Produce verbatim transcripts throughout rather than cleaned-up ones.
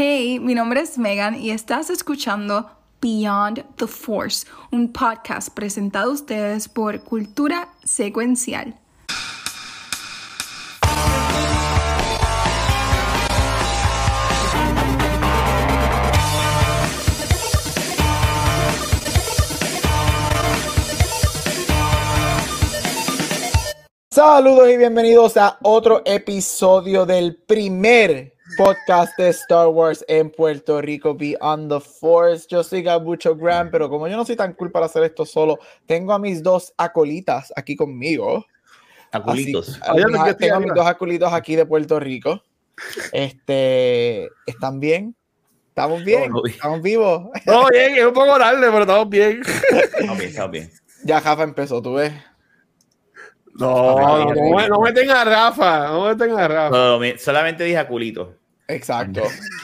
Hey, mi nombre es Megan y estás escuchando Beyond the Force, un podcast presentado a ustedes por Cultura Secuencial. Saludos y bienvenidos a otro episodio del primer podcast de Star Wars en Puerto Rico, Beyond the Force. Yo soy Gabucho Graham, pero como yo no soy tan cool para hacer esto solo, tengo a mis dos acolitas aquí conmigo. Aculitos. Así, a, tengo a mis dos acolitos aquí de Puerto Rico. Este, ¿están bien? ¿Estamos bien? Todo bien. ¿Estamos vivos? Todo bien, es un poco tarde, pero estamos bien. Estamos bien, estamos bien. Ya Rafa empezó, ¿tú ves? No, no, no, me, no me tenga a Rafa, no me tenga a Rafa. No, me, solamente dije aculito. Exacto.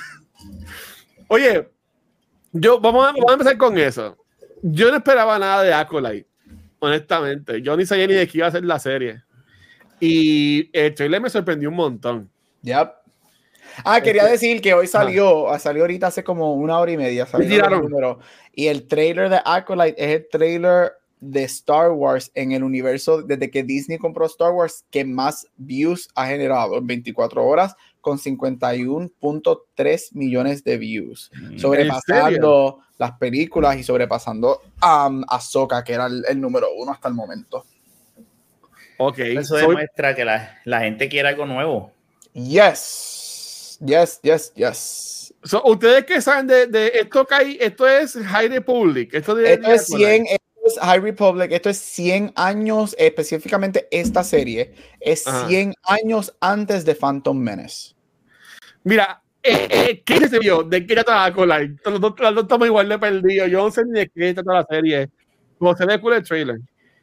Oye, yo vamos a, vamos a empezar con eso. Yo no esperaba nada de Acolyte, honestamente. Yo ni sabía ni de qué iba a ser la serie. Y el trailer me sorprendió un montón. Yep. Ah, quería decir que hoy salió, ah. salió ahorita hace como una hora y media. Salió y el trailer de Acolyte es el trailer de Star Wars en el universo desde que Disney compró Star Wars que más views ha generado en veinticuatro horas con cincuenta y uno punto tres millones de views, sobrepasando las películas y sobrepasando um, a Ahsoka, que era el, el número uno hasta el momento. Okay. Eso demuestra so, que la, la gente quiere algo nuevo. Yes, yes, yes, yes. So, ustedes que saben de, de esto, que hay, esto es High Republic, esto, de, esto es cien High Republic, esto es cien años, específicamente esta serie es Ajá. cien años antes de Phantom Menace. Mira, eh, eh, ¿qué se vio? ¿De qué trata Acolyte? Los dos, los dos estamos igual de perdidos. Yo no sé ni de qué trata la serie. Como se ve cool el trailer.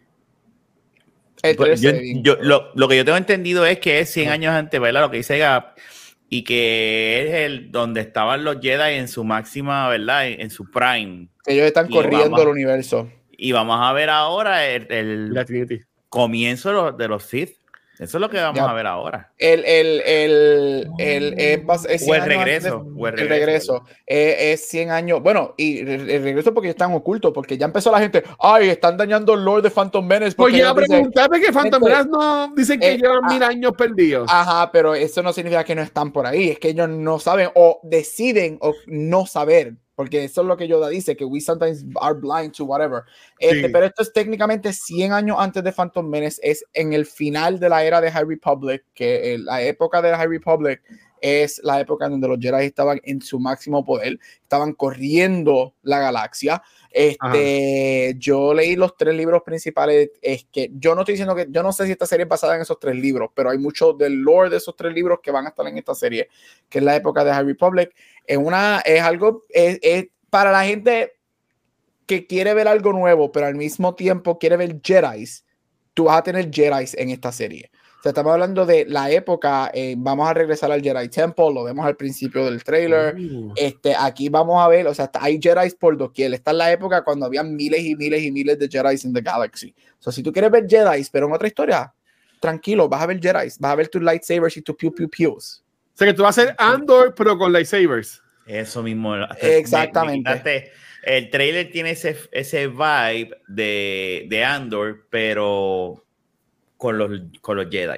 El pues yo, yo, lo, lo que yo tengo entendido es que es cien años antes, ¿verdad? Lo que dice Gap, y que es el donde estaban los Jedi en su máxima, ¿verdad? En, en su prime. Ellos están y corriendo vamos, el universo. Y vamos a ver ahora el, el comienzo de los, de los Sith. Eso es lo que vamos ya. a ver ahora. El, el, el, el, el, es o el regreso. De, o el regreso. El regreso. Eh, es cien años. Bueno, y el, el regreso porque están ocultos, porque ya empezó la gente. Ay, están dañando el lore de Phantom Menace. Oye, a preguntarme que Phantom Menace no dicen que eh, llevan ah, mil años perdidos. Ajá, pero eso no significa que no están por ahí. Es que ellos no saben o deciden o no saber. Porque eso es lo que Yoda dice, que we sometimes are blind to whatever. Este, sí. Pero esto es técnicamente cien años antes de Phantom Menace, es en el final de la era de High Republic, que la época de la High Republic es la época donde los Jedi estaban en su máximo poder, estaban corriendo la galaxia. Este, yo leí los tres libros principales. Es que yo no estoy diciendo que yo no sé si esta serie es basada en esos tres libros, pero hay mucho del lore de esos tres libros que van a estar en esta serie, que es la época de High Republic. Es una, es algo, es, es para la gente que quiere ver algo nuevo, pero al mismo tiempo quiere ver Jedis. Tú vas a tener Jedis en esta serie. O sea, estamos hablando de la época, eh, vamos a regresar al Jedi Temple, lo vemos al principio del trailer. Uh. Este, aquí vamos a ver, o sea, hay Jedis por doquier. Esta es la época cuando había miles y miles y miles de Jedis en the galaxy. O sea, si tú quieres ver Jedis, pero en otra historia, tranquilo, vas a ver Jedis, vas a ver tus lightsabers y tus pew pew pews. O sea, que tú vas a hacer Andor, pero con lightsabers. Eso mismo. Exactamente. Me, me el trailer tiene ese, ese vibe de, de Andor, pero con los, con los Jedi.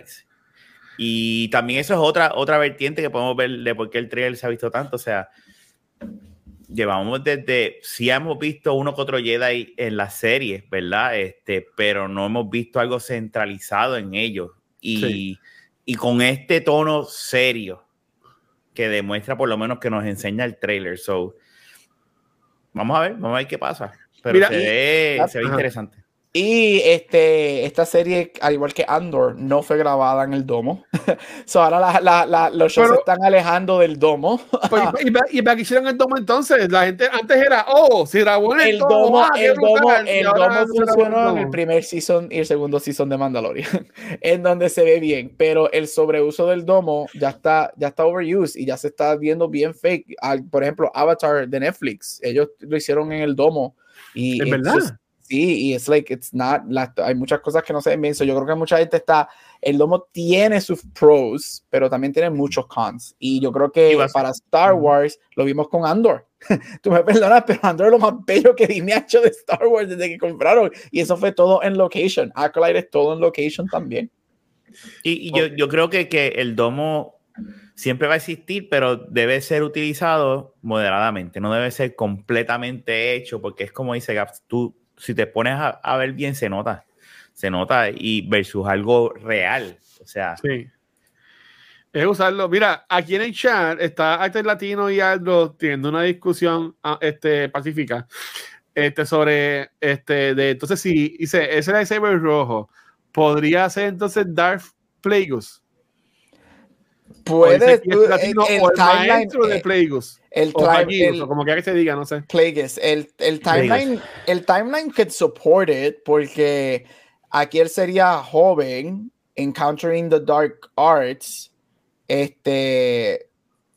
Y también eso es otra, otra vertiente que podemos ver de por qué el trailer se ha visto tanto. O sea, llevamos desde... Sí hemos visto uno que otro Jedi en las series, ¿verdad? Este, pero no hemos visto algo centralizado en ellos. Y, sí. y con este tono serio que demuestra por lo menos que nos enseña el trailer. So, vamos a ver, vamos a ver qué pasa. Pero Mira, se, y, ve, se ve interesante. Y este, esta serie, al igual que Andor, no fue grabada en el domo. So, ahora la, la, la, los shows Pero, se están alejando del domo. Pues, ¿Y para qué hicieron el domo entonces? La gente antes era, oh, si grabó en el, el domo. domo ah, el domo, el domo funcionó en el primer season y el segundo season de Mandalorian, en donde se ve bien. Pero el sobreuso del domo ya está, ya está overused y ya se está viendo bien fake. Por ejemplo, Avatar de Netflix, ellos lo hicieron en el domo. Y ¿Es verdad? Sí, y es like, it's not, la, hay muchas cosas que no se ven bien. So yo creo que mucha gente está, el domo tiene sus pros, pero también tiene muchos cons. Y yo creo que para Star Wars lo vimos con Andor. Tú me perdonas, pero Andor es lo más bello que Disney ha hecho de Star Wars desde que compraron. Y eso fue todo en location. Acolyte es todo en location también. Y, y yo, yo creo que, que el domo siempre va a existir, pero debe ser utilizado moderadamente. No debe ser completamente hecho, porque es como dice Gaps, tú, si te pones a, a ver bien, se nota. Se nota y versus algo real. O sea... Sí. Es usarlo. Mira, aquí en el chat está Actor Latino y Aldo teniendo una discusión este, pacífica este, sobre este, de entonces si dice ese lightsaber rojo podría ser entonces Darth Plagueis. Puede si el, latino, el, el, o el timeline, maestro de Plagueis. El, o Plagueis, o como quiera que se diga, no sé. Plagueis. El, el timeline, el timeline could support it porque aquí él sería joven, encountering the dark arts. Este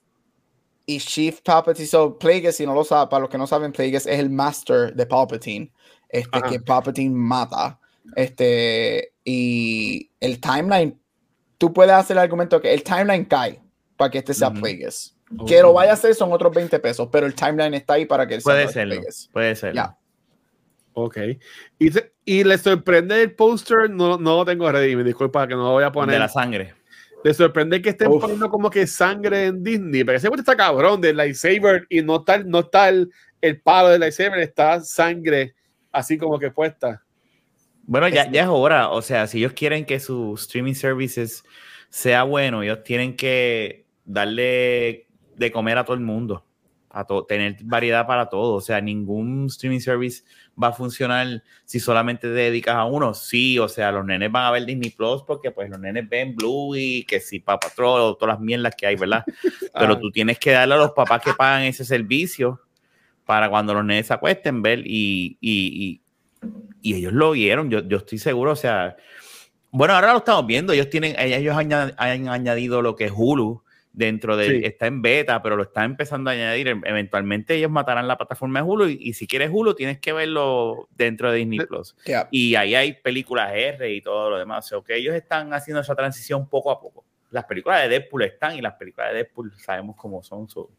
y Chief Palpatine, so Plagueis, si no lo saben, para los que no saben, Plagueis es el master de Palpatine, este Ajá. que Palpatine mata, este y el timeline, tú puedes hacer el argumento que el timeline cae para que este sea uh-huh. Plagueis, uh-huh. que lo vaya a hacer son otros veinte pesos, pero el timeline está ahí para que puede sea serlo, Plagueis. puede ser. Yeah. Ok. Y, y le sorprende el póster, no, no lo tengo ready, me disculpa que no lo voy a poner. De la sangre. Le sorprende que estén Uf. poniendo como que sangre en Disney, pero ese está cabrón del lightsaber y no está, no está el, el palo del lightsaber, está sangre así como que puesta. Bueno, ya, ya es hora, o sea, si ellos quieren que su streaming services sea bueno, ellos tienen que darle de comer a todo el mundo, a to- tener variedad para todo, o sea, ningún streaming service va a funcionar si solamente te dedicas a uno. Sí, o sea, los nenes van a ver Disney Plus porque pues los nenes ven Blue y que si Paw Patrol, todas las mierdas que hay, ¿verdad? Pero tú tienes que darle a los papás que pagan ese servicio para cuando los nenes se acuesten ver y, y, y, y ellos lo vieron, yo, yo estoy seguro, o sea, bueno, ahora lo estamos viendo, ellos tienen, ellos han, han añadido lo que es Hulu dentro de, sí. está en beta, pero lo están empezando a añadir. Eventualmente ellos matarán la plataforma de Hulu y, y si quieres Hulu tienes que verlo dentro de Disney Plus. Yeah. Y ahí hay películas R y todo lo demás. O sea, que ellos están haciendo esa transición poco a poco. Las películas de Deadpool están y las películas de Deadpool sabemos cómo son. So.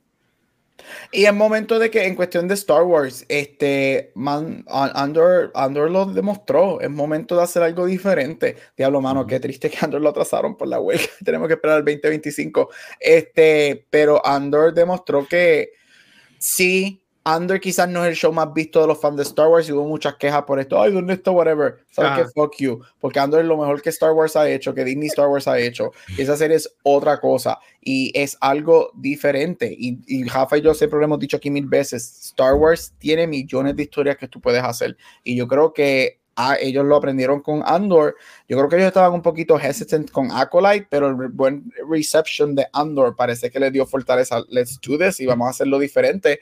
Y es momento de que en cuestión de Star Wars, este man, Andor, Andor lo demostró. Es momento de hacer algo diferente. Diablo, mano, uh-huh. qué triste que Andor lo atrasaron por la huelga. Tenemos que esperar el veinte veinticinco. Este, pero Andor demostró que sí, Andor quizás no es el show más visto de los fans de Star Wars y hubo muchas quejas por esto. Ay, ¿dónde está? Whatever. ¿Sabes qué? Fuck you. Porque Andor es lo mejor que Star Wars ha hecho, que Disney Star Wars ha hecho. Y esa serie es otra cosa. Y es algo diferente. Y, y Rafa y yo siempre lo hemos dicho aquí mil veces. Star Wars tiene millones de historias que tú puedes hacer. Y yo creo que ah, ellos lo aprendieron con Andor. Yo creo que ellos estaban un poquito hesitant con Acolyte, pero el buen reception de Andor parece que les dio fortaleza. Let's do this y vamos a hacerlo diferente.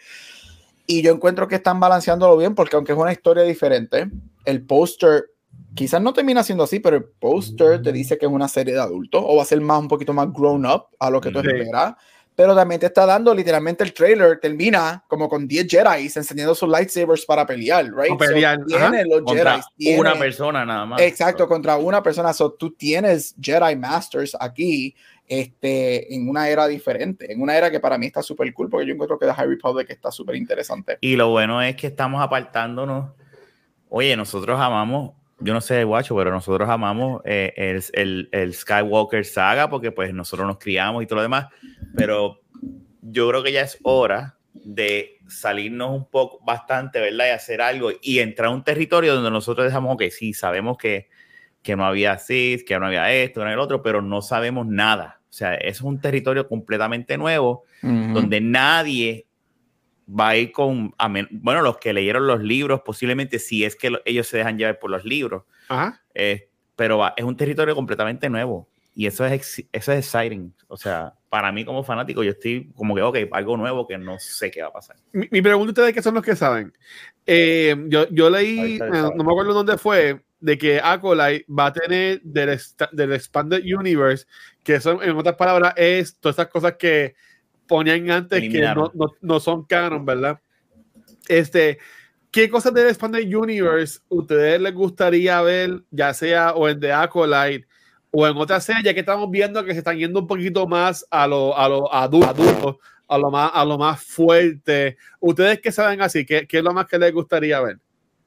Y yo encuentro que están balanceándolo bien porque aunque es una historia diferente, el póster quizás no termina siendo así, pero el póster te dice que es una serie de adultos o va a ser más un poquito más grown up a lo que tú sí. esperas. Pero también te está dando literalmente el trailer termina como con diez Jedi encendiendo sus lightsabers para pelear, right? Pelear. So, tiene los contra Jedi. Tiene, una persona nada más. Exacto, contra una persona. So, tú tienes Jedi Masters aquí. Este, en una era diferente, en una era que para mí está súper cool, porque yo encuentro que The High Republic está súper interesante. Y lo bueno es que estamos apartándonos. Oye, nosotros amamos, yo no sé, guacho, pero nosotros amamos eh, el, el, el Skywalker saga, porque pues nosotros nos criamos y todo lo demás, pero yo creo que ya es hora de salirnos un poco, bastante, ¿verdad? Y hacer algo y entrar a un territorio donde nosotros dejamos, ok, sí, sabemos que, que no había Sith, que no había esto, no había el otro, pero no sabemos nada. O sea, es un territorio completamente nuevo, uh-huh. donde nadie va a ir con... A men- bueno, los que leyeron los libros, posiblemente sí es que lo, ellos se dejan llevar por los libros. Uh-huh. Eh, pero va, es un territorio completamente nuevo. Y eso es, eso es exciting. O sea, para mí como fanático, yo estoy como que, ok, algo nuevo que no sé qué va a pasar. Mi, mi pregunta ustedes, ¿qué son los que saben? Eh, yo, yo leí, no, no me acuerdo dónde fue, de que Acolyte va a tener del, del Expanded Universe, que son, en otras palabras, es todas esas cosas que ponían antes Eliminaron. que no, no, no son canon, ¿verdad? Este, ¿qué cosas del Expanded Universe ustedes les gustaría ver, ya sea o en The Acolyte o en otra serie, ya que estamos viendo que se están yendo un poquito más a lo, a lo adultos, a lo más, a lo más fuerte? ¿Ustedes qué saben así? ¿Qué, qué es lo más que les gustaría ver?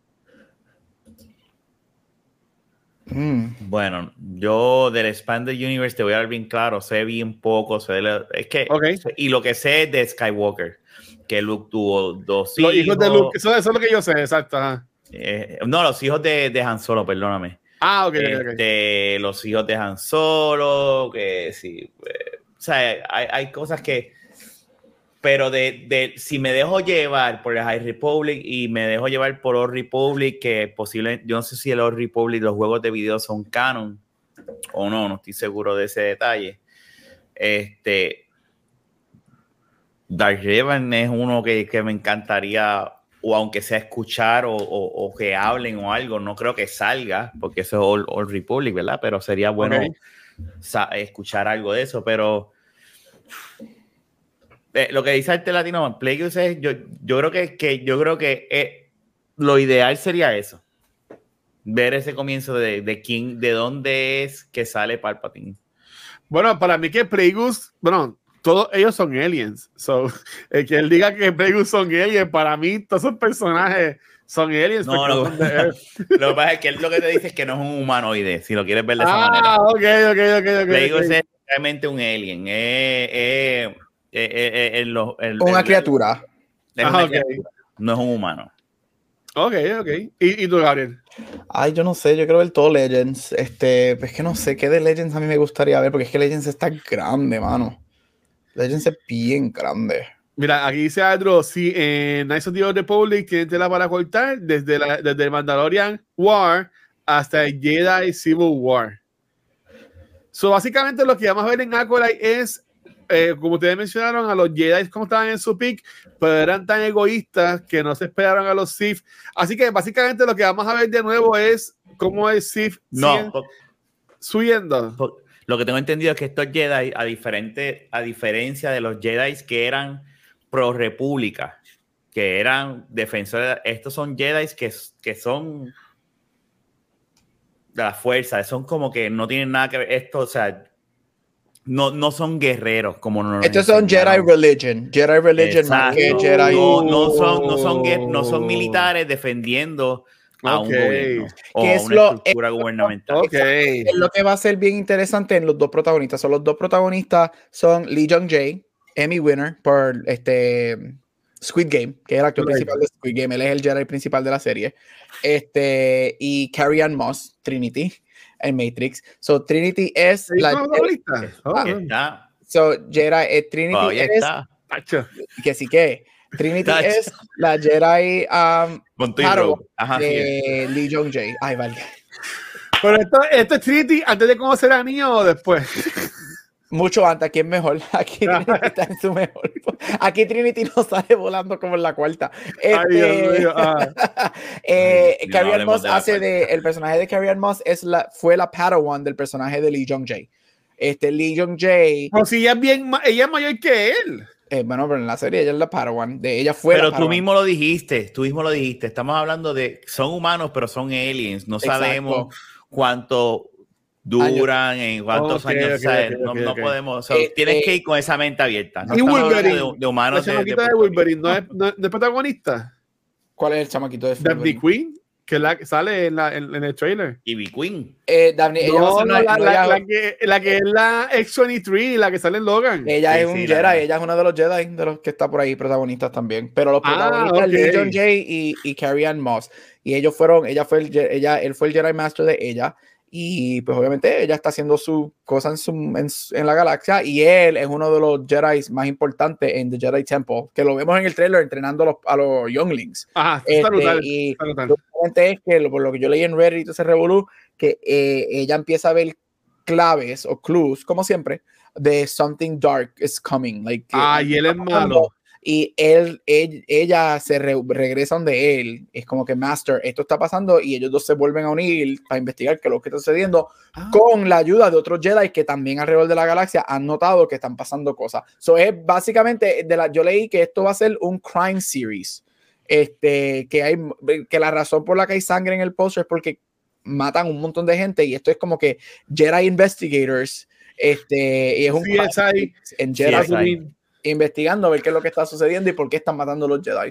Mm. Bueno, yo del Expanded Universe te voy a dar bien claro, sé bien poco, sé de la, es que, okay. y lo que sé es de Skywalker, que Luke tuvo dos los hijos. hijos de Luke, eso, eso es lo que yo sé, exacto. Eh, no, los hijos de, de Han Solo, perdóname. Ah, ok, este, okay. Los hijos de Han Solo, que sí, eh, o sea, hay, hay cosas que, pero de, de si me dejo llevar por el High Republic y me dejo llevar por Old Republic, que posiblemente, yo no sé si el Old Republic, los juegos de video son canon o no, no estoy seguro de ese detalle. Este, Dark Revan es uno que, que me encantaría, o aunque sea escuchar o, o, o que hablen o algo, no creo que salga, porque eso es Old, Old Republic, ¿verdad? Pero sería bueno okay. escuchar algo de eso, pero eh, lo que dice Arte Latino, Plagueis es, yo, yo creo que, que yo creo que eh, lo ideal sería eso, ver ese comienzo de, de quién, de dónde es que sale Palpatine. Bueno, para mí que Plagueis, bueno, todos ellos son aliens, so, el que él diga que Plagueis son aliens, para mí todos esos personajes son aliens. No, no, son de lo que pasa es que él lo que te dice es que no es un humanoide, si lo quieres ver de esa ah, manera. Ah, ok, ok, ok, ok. Plagueis okay. es realmente un alien, es, es, es, es, es lo, el, una el, criatura. Es Ajá, una okay. criatura, no es un humano. Ok, ok. ¿Y, y tú, Gabriel? Ay, yo no sé, yo creo ver todo Legends. Este, es que no sé qué de Legends a mí me gustaría ver, porque es que Legends está grande, mano. Legends es bien grande. Mira, aquí dice Adro, sí, en Knights of the Old Republic tienen tela para cortar desde, la, desde el Mandalorian War hasta el Jedi Civil War. So, básicamente lo que vamos a ver en Acolyte es, eh, como ustedes mencionaron, a los Jedi como estaban en su peak, pero eran tan egoístas que no se esperaron a los Sith. Así que básicamente lo que vamos a ver de nuevo es cómo el Sith no, por, subiendo. Por, lo que tengo entendido es que estos Jedi, a, diferente, a diferencia de los Jedi que eran pro república, que eran defensores, estos son Jedi que, que son de la fuerza, son como que no tienen nada que ver, esto, o sea, no, no son guerreros como nos estos son Jedi Religion, Jedi Religion más que Jedi. No, no son, no son, no son militares defendiendo a okay. un gobierno o que a es una lo, estructura es, gubernamental. Okay. Es lo que va a ser bien interesante en los dos protagonistas. Son los dos protagonistas son Lee Jung-jae, Emmy winner por este Squid Game, que es el actor right. principal de Squid Game. Él es el Jedi principal de la serie. Este, y Carrie-Anne Moss, Trinity, en Matrix. So Trinity es ¿Sí, la favorita? Oh, está. So Jedi, eh, Trinity oh, es está. que sí que Trinity Tacho. Es la Jedi um, Padawan Ajá, de sí. Lee Jung-jae. Ay, vale. Pero esto, esto es Trinity antes de conocer a Neo o después. Mucho antes, aquí es mejor. Aquí Trinity está en su mejor. Aquí Trinity no sale volando como en la cuarta. Este, Ay, Dios mío. Ah. eh, Carrie-Anne Moss hace de el personaje de Carrie-Anne Moss es la, fue la Padawan del personaje de Lee Jung-jae. Este Lee Jung-jae. O si ella es bien, ella es mayor que él. Eh, bueno, pero en la serie ella es la Padawan. De ella fue. Pero la tú mismo lo dijiste, tú mismo lo dijiste. Estamos hablando de son humanos, pero son aliens. No Exacto. sabemos cuánto duran, años. en cuántos okay, años. Okay, o sea, okay, no, okay, no okay. podemos. O sea, eh, tienes eh, que ir con esa mente abierta. No y Wolverine, de, de humanos. La chamaquita de, de Wolverine, ¿no es, no es protagonista? ¿Cuál es el chamaquito de Wolverine? Daphne Queen. Que la que sale en, la, en, en el trailer. Ivy Queen. Eh, Daphne, no, ella no, la, no, la, ella, la, que, la que es la X veintitrés, la que sale en Logan. Ella sí, es un sí, Jedi, la... ella es una de los Jedi de los que está por ahí, protagonistas también. Pero los protagonistas, ah, okay. Lee Jung-jae y, y Carrie-Anne Moss. Y ellos fueron, ella fue el, ella, él fue el Jedi Master de ella. Y pues obviamente ella está haciendo su cosa en, su, en, en la galaxia y él es uno de los Jedi más importantes en The Jedi Temple, que lo vemos en el trailer entrenando a los, a los younglings. Ajá, este, brutal, y lo es que lo, por lo que yo leí en Reddit y se revolú, que eh, ella empieza a ver claves o clues, como siempre, de something dark is coming. Like, ah, y él es malo. Y él, él, ella se re, regresa donde él, es como que Master, esto está pasando y ellos dos se vuelven a unir para investigar qué es lo que está sucediendo ah. con la ayuda de otros Jedi que también alrededor de la galaxia han notado que están pasando cosas. So es básicamente, de la, yo leí que esto va a ser un crime series. este, que hay, que la razón por la que hay sangre en el póster es porque matan un montón de gente y esto es como que Jedi Investigators, este, y es un C S I en Jedi C S I. investigando a ver qué es lo que está sucediendo y por qué están matando a los Jedi.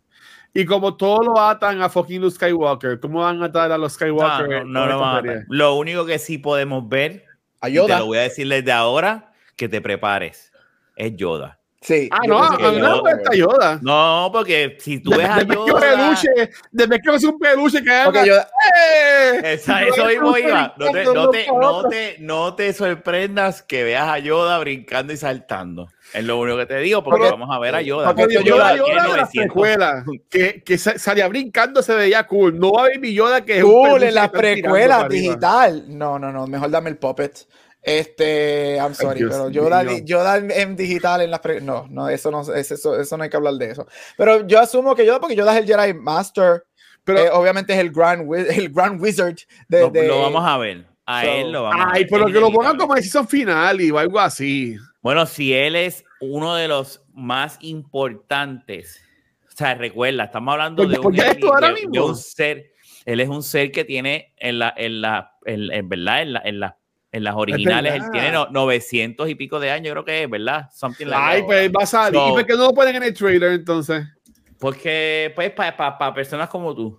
Y como todos lo atan a fucking Luke Skywalker, ¿cómo van a atar a los Skywalker? No, no, no, no van a atar. Lo único que sí podemos ver, a y Yoda. te lo voy a decir desde ahora, que te prepares, es Yoda. Sí. Ah, no, a mí no me gusta Yoda. No, porque si tú ves a Yoda... peluche, desde que es un peluche que haga... Okay, Yoda. ¡Eh! Esa, eso mismo iba. No te, no, te, no, te, no te sorprendas que veas a Yoda brincando y saltando. Es lo único que te digo, porque Pero, vamos a ver a Yoda. Porque Yoda, Yoda, Yoda de las novecientos. precuelas, que, que salía brincando, se veía cool. No va a ver mi Yoda que es cool, un peluche en las que están tirando precuelas para arriba. digital. No, no, no, mejor dame el puppet. Este, I'm sorry, Dios pero Yoda, mío. Yoda en, en digital en las pre no, no, eso no, es eso, eso no hay que hablar de eso. Pero yo asumo que Yoda, porque Yoda es el Jedi Master, Pero, eh, obviamente es el Grand, Wiz- el Grand Wizard de, Lo, de- lo vamos a ver. A So, él lo vamos a ay, ver. pero Es que lo pongan inevitable. como decisión final y o algo así. Bueno, si él es uno de los más importantes, o sea, recuerda, estamos hablando Pues, de, un, pues ya esto ahora de- mismo. de un ser, él es un ser que tiene en la, en la, en, en verdad, en la, en la, en las originales, él verdad. tiene no- novecientos y pico de años, creo que es, ¿verdad? Something like Ay, that. pues va a salir. So, ¿Y por qué no lo ponen en el trailer entonces? Porque, pues, para pa, pa personas como tú.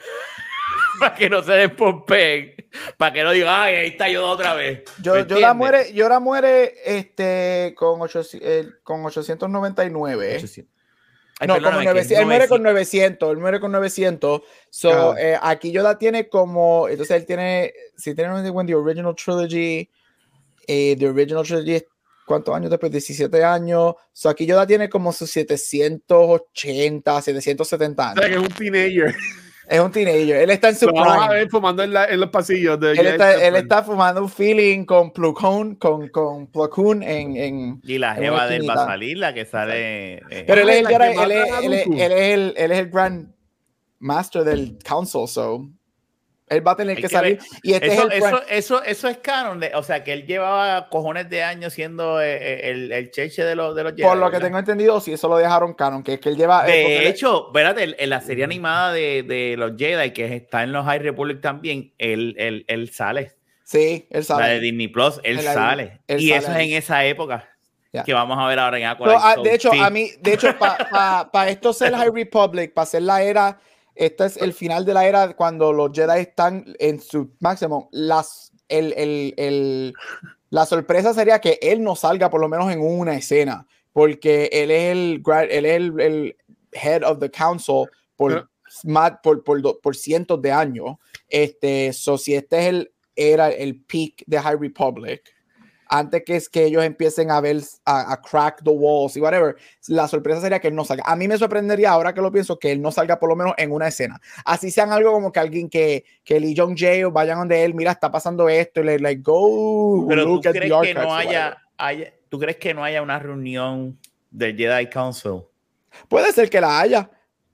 Para que no se despompen. Para que no digan, ay, ahí está Yoda otra vez. Yo, ¿Me Yoda entiendes? muere, Yoda muere este, con, ochocientos, eh, con ochocientos noventa y nueve. ochocientos. Ay, No, perdóname, como que es novecientos, él muere con novecientos. novecientos, él muere con novecientos. So, Ah. eh, aquí Yoda tiene como, entonces él tiene, si tiene un The Original Trilogy, eh, The Original Trilogy, ¿cuántos años después? diecisiete años. So, aquí Yoda tiene como sus setecientos ochenta, setecientos setenta O sea, que años. es un teenager. Es un teenager, él está en su Lo vamos a prime. ver fumando en, la, en los pasillos. De Él está, él está fumando un feeling con Plo Koon, con, con Plo Koon en, en, Y la en jeva una de él va a esquinita. salir, la que sale. eh, Pero él es el Ah, la Jedi, que él es, matan a él es- Dooku. él es el, él es el Grand Master del Council, so él va a tener Hay que que salir. ver. Y este Eso, es el eso, Grand- eso, eso es canon. De, o sea, que él llevaba cojones de años siendo eh, eh, el, el cheche de los, de los Jedi, por lo que ¿verdad? tengo entendido, si eso lo dejaron canon, que es que él lleva. eh, porque De él- hecho, espérate, en la serie animada de, de los Jedi, que está en los High Republic también, él, él, él sale. sí, él La sabe. de Disney Plus, él Él ahí- sale. él y sale eso es ahí. en esa época. Ya. Que vamos a ver ahora en Pero, Aqualite. ah, So, de hecho, sí. a mí, de hecho, para pa, pa esto ser High Republic, para ser la era, este es el final de la era cuando los Jedi están en su máximo. Las, el, el, el, la sorpresa sería que él no salga por lo menos en una escena, porque él es el, gra- él es el, el head of the council por, Pero- más, por, por, do- por cientos de años. Este, so, si este es el, era el peak de High Republic, antes que es que ellos empiecen a ver, a, a crack the walls y whatever, la sorpresa sería que él no salga. A mí me sorprendería, ahora que lo pienso, que él no salga por lo menos en una escena. Así sean algo como que alguien que, que Lee Jong Jae vayan donde él, mira, está pasando esto, y le, like, go, Pero tú look at crees the que archives no or haya, whatever. haya, ¿tú crees que no haya una reunión del Jedi Council? Puede ser que la haya.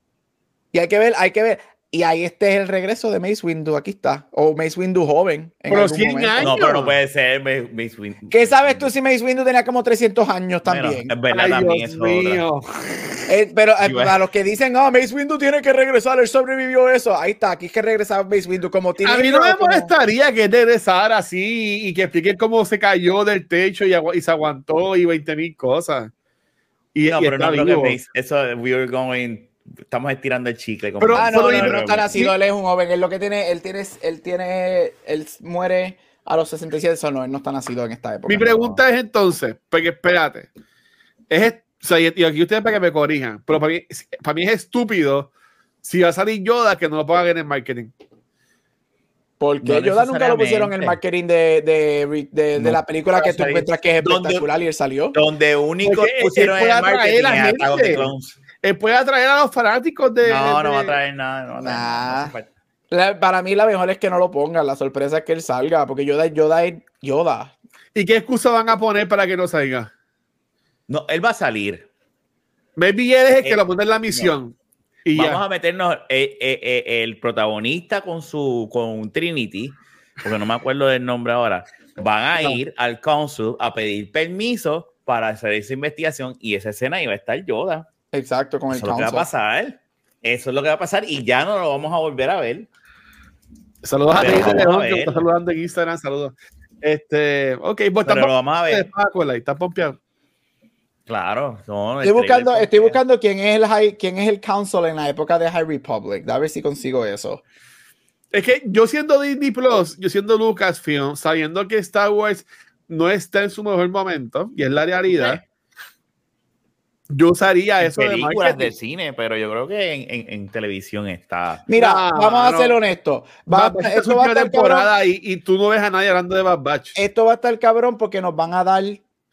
Y hay que ver, hay que ver. Y ahí este es el regreso de Mace Windu, aquí está. O Mace Windu joven. En Pero algún cien momento. años. No, pero no puede ser. Me, me, me- ¿Qué sabes tú si Mace Windu tenía como trescientos años Bueno, también? es verdad, Ay, también Dios es otra. mío. Eh, pero eh, Sí, bueno. a los que dicen, oh, Mace Windu tiene que regresar, él sobrevivió eso. Ahí está, aquí es que regresaba Mace Windu como tiene. A mí no me molestaría que regresara así y que explique cómo se cayó del techo y, agu- y se aguantó y veinte mil cosas. Y, No, y pero está no creo que vivo. Mace- eso, we were going, estamos estirando el chicle. como Pero- Ah, dice. no, pero no, dime- no está nacido, sí. él es un joven. Él lo que tiene, él tiene, él tiene, él muere a los sesenta y siete, eso no, él no está nacido en esta época. Mi pregunta es entonces, porque espérate, es, o sea, y y aquí ustedes para que me corrijan, pero para mí, para mí es estúpido si va a salir Yoda que no lo pongan en el marketing. Porque No Yoda nunca lo pusieron en el necesariamente. marketing de, de, de, de No. la película que tú Salir- encuentras que es ¿Dónde- espectacular y él salió. Donde único Porque él pusieron en puede el atraer marketing a la es Attack of the gente. Clones. Él puede atraer a los fanáticos de. No, no de- va a traer nada. No va a traer nada, no hace falta. La- para mí la mejor es que no lo pongan, la sorpresa es que él salga, porque Yoda, Yoda es Yoda. ¿Y qué excusa van a poner para que no salga? No, él va a salir. Maybe él es el que Eh, lo pone en la misión. Y Vamos ya. a meternos eh, eh, eh, el protagonista con su con Trinity, porque no me acuerdo del nombre ahora. Van a ir al council a pedir permiso para hacer esa investigación y esa escena iba a estar Yoda. Exacto, con el Eso es lo que va a council. pasar. Eso es lo que va a pasar y ya no lo vamos a volver a ver. Saludos a ti, Pero que vamos a me está ver. saludando en Instagram, saludos. Este, ok, pues Pero lo vamos a ver. Está pompeado. Claro, no, el Estoy buscando, trailer estoy pompea. buscando quién es el high, quién es el council en la época de High Republic. A ver si consigo eso. Es que yo siendo Disney Plus, yo siendo Lucasfilm, sabiendo que Star Wars no está en su mejor momento, y es la realidad, yo usaría En eso de películas marketing. de cine, pero yo creo que en, en, en televisión está. Mira, No, vamos a no. ser honestos. Va, Bad Batch está esto su va a última estar cabrón. temporada y, y tú no ves a nadie hablando de Bad Batch. Esto va a estar cabrón porque nos van a dar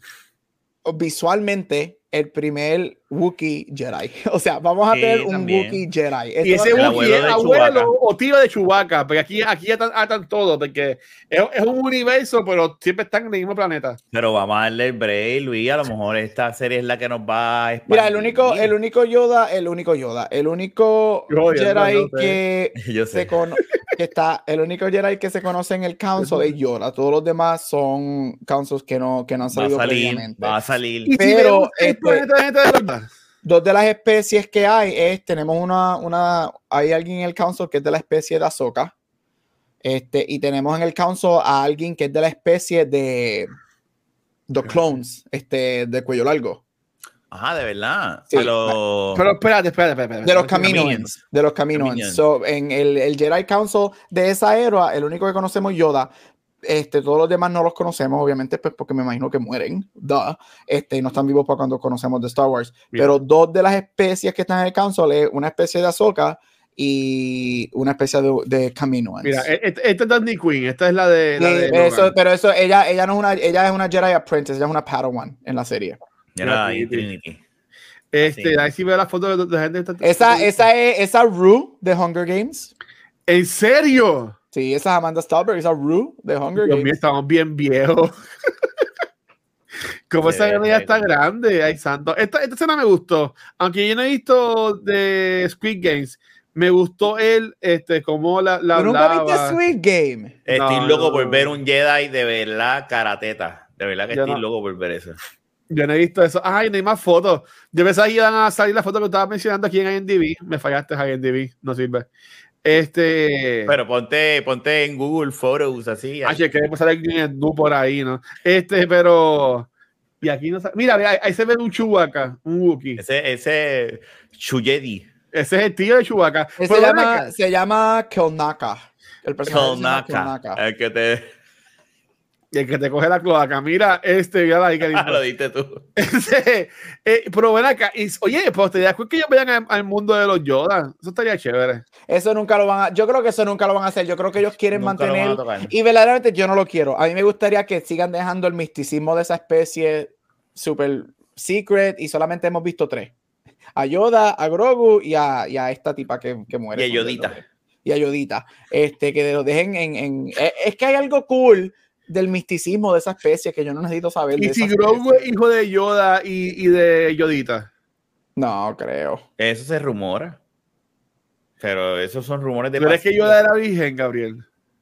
visualmente el primer Wookiee Jedi. O sea, vamos a Sí, tener un también. Wookiee Jedi. Esto Y ese va a- El Wookiee abuelo es de abuelo Chewbacca. o tío de Chewbacca, porque aquí, aquí atan, atan todo, porque es, es un universo, pero siempre están en el mismo planeta. Pero vamos a darle el break, Luis. A lo mejor esta serie es la que nos va a expandir. Mira, el único, el único Yoda, el único Yoda, el único Yo, yo, Jedi yo sé. que, Yo sé. se cono- que está, el único Jedi que se conoce en el Council es Yoda. Todos los demás son Councils que no, que no han Va a salido salir, previamente. va a salir. Y si Pero, vemos el este- planeta de gente de verdad. Dos de las especies que hay es, tenemos una, una, hay alguien en el Council que es de la especie de Ahsoka. Este, y tenemos en el Council a alguien que es de la especie de The Clones, este, de cuello largo. Ajá, de verdad. Sí, Pero, Pero espérate, espérate, espérate. De los Caminoans. Caminoans. De los Caminoans. Caminoans. So, en el, el Jedi Council de esa era, el único que conocemos es Yoda. Este, todos los demás no los conocemos, obviamente, pues porque me imagino que mueren. Duh. Este, y no están vivos para cuando conocemos de Star Wars. Bien. Pero dos de las especies que están en el Council es una especie de Ahsoka y una especie de, de Caminoans. Mira, esta esta es Dusty Queen, esta es la de. La Sí, de eso, Logan. pero eso, ella, ella no es una, ella es una Jedi Apprentice, ella es una Padawan en la serie. mira ahí, Trinity. Trinity. Este, Así. ahí sí veo la foto de, de la gente. Esa, esa es esa Rue de Hunger Games. ¿En serio? Sí, esa es Amanda Stolberg, esa Rue de Hunger Dios Games. mío, estamos bien viejos. Como Sí, esa guerra ya sí. está grande, ay santo. Esta, esta escena me gustó. Aunque yo no he visto de Squid Games, me gustó él, este, como la, la ¿Tú nunca viste hablaba. Sweet Game? Estoy No, loco no, por no. ver un Jedi de verdad karateta. De verdad que Yo estoy no. loco por ver eso. Yo no he visto eso. Ay, no hay más fotos. Yo pensaba que iban a salir las fotos que estaba mencionando aquí en I M D B. Me fallaste, I M D B. No sirve. Este. Pero ponte, ponte en Google Photos así. Ay, que debe pasar alguien en nu por ahí, ¿no? Este, pero. Y aquí no sa- Mira, mira, ahí, ahí se ve un Chewbacca, un Wookiee. Ese, ese Chuyedi. Ese es el tío de Chewbacca. Se Pero ven llama, acá. se llama Kelnaka. El personaje se llama Kolnaka. Kelnaka. El que te Y el que te coge la cloaca. Mira, este, mira ahí, qué lindo. lo diste tú. Ese, eh, pero ven acá. Y, oye, pues te das cuenta que ellos vayan al, al mundo de los Yoda. Eso estaría chévere. Eso nunca lo van a, yo creo que eso nunca lo van a hacer. Yo creo que ellos quieren Nunca lo van a mantener. tocar. Y verdaderamente yo no lo quiero. A mí me gustaría que sigan dejando el misticismo de esa especie super secret y solamente hemos visto tres. A Yoda, a Grogu y a, y a esta tipa que, que muere. Y a Yodita. Y a Yodita. Este, que lo dejen en, en- eh, es que hay algo cool del misticismo de esa especie que yo no necesito saber. Y de si esa Grogu especie. es hijo de Yoda y, y de Yodita. No, creo. Eso se rumora. Pero esos son rumores de ¿Tú crees que pasillo. Yoda era virgen, Gabriel?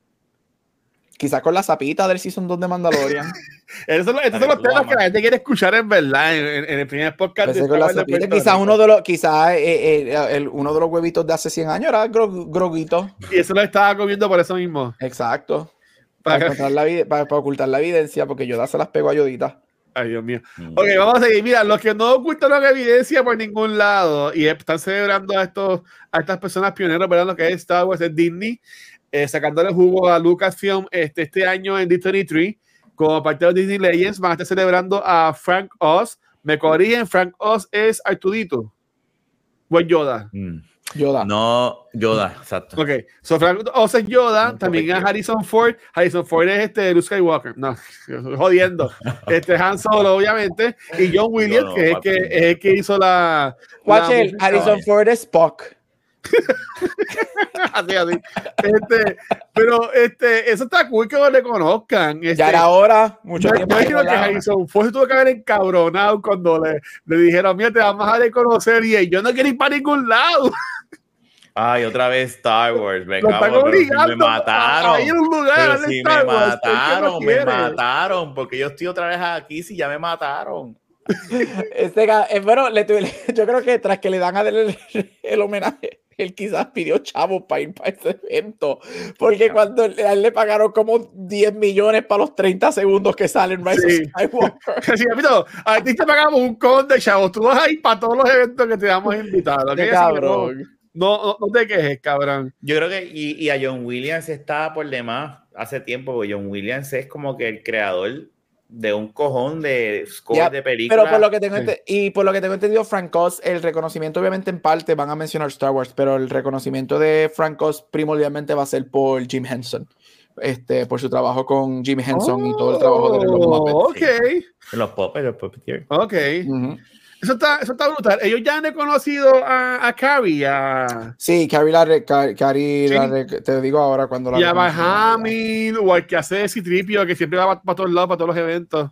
Quizás con la zapita del Season dos de Mandalorian. Esos son, los- estos son Ay, los tú temas amas. que la gente quiere escuchar en verdad en, en- en el primer podcast. Pensé de con la Star Wars de zapita. Puerto Quizás Rico. uno de los, quizás eh, eh, el- uno de los huevitos de hace cien años era Gro- Groguito. Y eso lo estaba comiendo por eso mismo. Exacto. Para, Para- encontrar la evi- para, para ocultar la evidencia, porque Yoda se las pegó a Yodita. Ay, Dios mío. Mm. Ok, vamos a seguir. Mira, los que no ocultaron evidencia por ningún lado y están celebrando a, estos, a estas personas pioneras, ¿verdad? Lo que es Star Wars, es Disney, eh, sacándole jugo a Lucasfilm este, este año en D veintitrés. Como parte de los Disney Legends, van a estar celebrando a Frank Oz. Me corrigen, Frank Oz es Artudito. Buen Yoda. Mm. Yoda. No, Yoda, exacto. Ok, so Frank Oz es Yoda, No, también es correcto. Harrison Ford. Harrison Ford es este Luke Skywalker. No, jodiendo. Este Han Solo, obviamente. Y John Williams, No, no, que, es el papi. que es el que hizo la. Watch la it, música. Harrison Ford es Spock. Así, así. Este, pero este, eso está cool que lo reconozcan. Este, Ya era hora, mucho yo tiempo. imagino que Harrison Ford tuvo que haber encabronado cuando le, le dijeron, mira, te vamos a reconocer. Y él, yo no quiero ir para ningún lado. Ay, otra vez Star Wars. Me Lo están cago, pero si obligando me mataron. a ir a un lugar Pero de si Star me Wars, ¿por qué no mataron, me quiere? mataron. Porque yo estoy otra vez aquí si ya me mataron. Este, eh, bueno, le, yo creo que tras que le dan a él el, el homenaje, él quizás pidió chavos para ir para ese evento, porque cuando a él le pagaron como diez millones para los treinta segundos que salen Rise Sí. of Skywalker. Sí, amigo, a ti te pagamos un con de chavos, tú vas a ir para todos los eventos que te damos invitados. ¿Okay? De cabrón. No, no, no te quejes, cabrón. Yo creo que, y, y a John Williams está por demás hace tiempo, porque John Williams es como que el creador de un cojón de scores Yeah, de películas. pero por lo que tengo Sí. ente- y por lo que tengo entendido, Frank Oz, el reconocimiento obviamente en parte van a mencionar Star Wars, pero el reconocimiento de Frank Oz primordialmente va a ser por Jim Henson, este, por su trabajo con Jim Henson y todo el trabajo de los Muppets. Ok, Sí. Los Puppets, los Puppeteers. ok. Ujú. Eso está, eso está brutal. Ellos ya han reconocido a, a Carrie, a, Sí, Carrie, la re- Car- Carrie Sí. la re- te digo ahora cuando la y a reconocen. Bahamil, o al que hace Citripio, que siempre va para todos lados, para todos los eventos.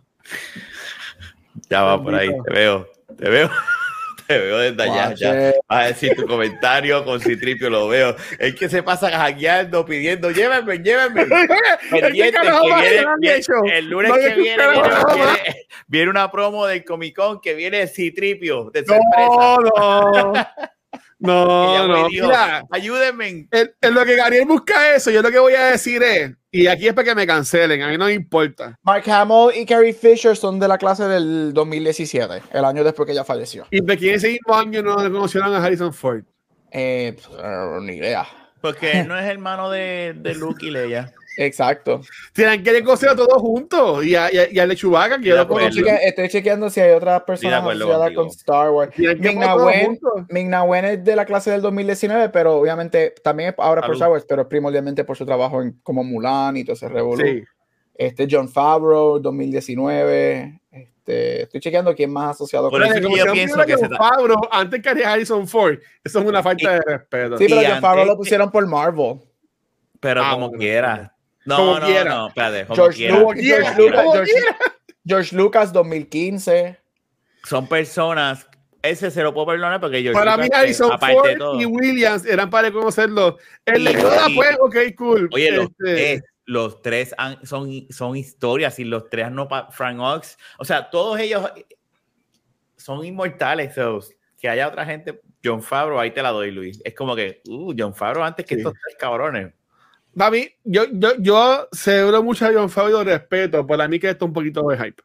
Ya va por ahí, te veo, te veo, te veo desde allá. Watch Ya it. vas a decir tu comentario con Citripio, lo veo. Es que se pasa hackeando, pidiendo, llévenme, llévenme. Pendiente, carajo que va a viene, ganar, viene- Nacho? el lunes No, que ¿qué viene, carajo viene, va? viene- viene una promo del Comic Con que viene Citripio de No, sorpresa. no, Que ya no, me no. dijo, Mira, ayúdenme. en, en lo que Gabriel busca eso, yo lo que voy a decir es, y aquí es para que me cancelen, a mí no me importa. Mark Hamill y Carrie Fisher son de la clase del dos mil diecisiete, el año después que ella falleció. Y de quién ese mismo año no reconocieron a Harrison Ford. Eh, pff, ni idea. Porque él no es hermano de, de Luke y Leia. Exacto. Tienen que reconocer a todos juntos y a, y a, y a Le Chewbacca, que yo De lo acuerdo. conocí. Cheque- estoy chequeando si hay otras personas acuerdo asociadas contigo. con Star Wars. Tienen que Ming-Na poner todos Wen, juntos. Ming-Na Wen es de la clase del dos mil diecinueve, pero obviamente también es ahora por Salud. Star Wars, pero primordialmente por su trabajo en, como Mulan y todo ese revolú. Sí. Este John Favreau, dos mil diecinueve. Este, estoy chequeando quién más asociado Por con eso Pero es que yo pienso que se John Favreau antes que haría Harrison Ford, eso es una falta de respeto. Sí, pero Y John Favreau antes- lo pusieron por Marvel. Pero Ah, como bueno. quiera. No, Como no, quiera. no, espérate, como George, quiera. Lu- Como quiera, George Lucas, como George, quiera. George Lucas, dos mil quince. Son personas, ese se lo puedo perdonar porque yo Para mí, Harrison aparte de Ford todo. y Williams eran para conocerlo. El Y- de Yoda y- fue, ok, cool. Oye, los Este, tres, los tres han- son, son historias y los tres no pa- Frank Ox, o sea, todos ellos son inmortales. So, que haya otra gente, John Favreau, ahí te la doy, Luis. Es como que, uh, John Favreau antes que Sí. estos tres cabrones. Para mí, yo, yo, yo celebro mucho a John Favreau y lo respeto. Para mí que esto es un poquito de hype.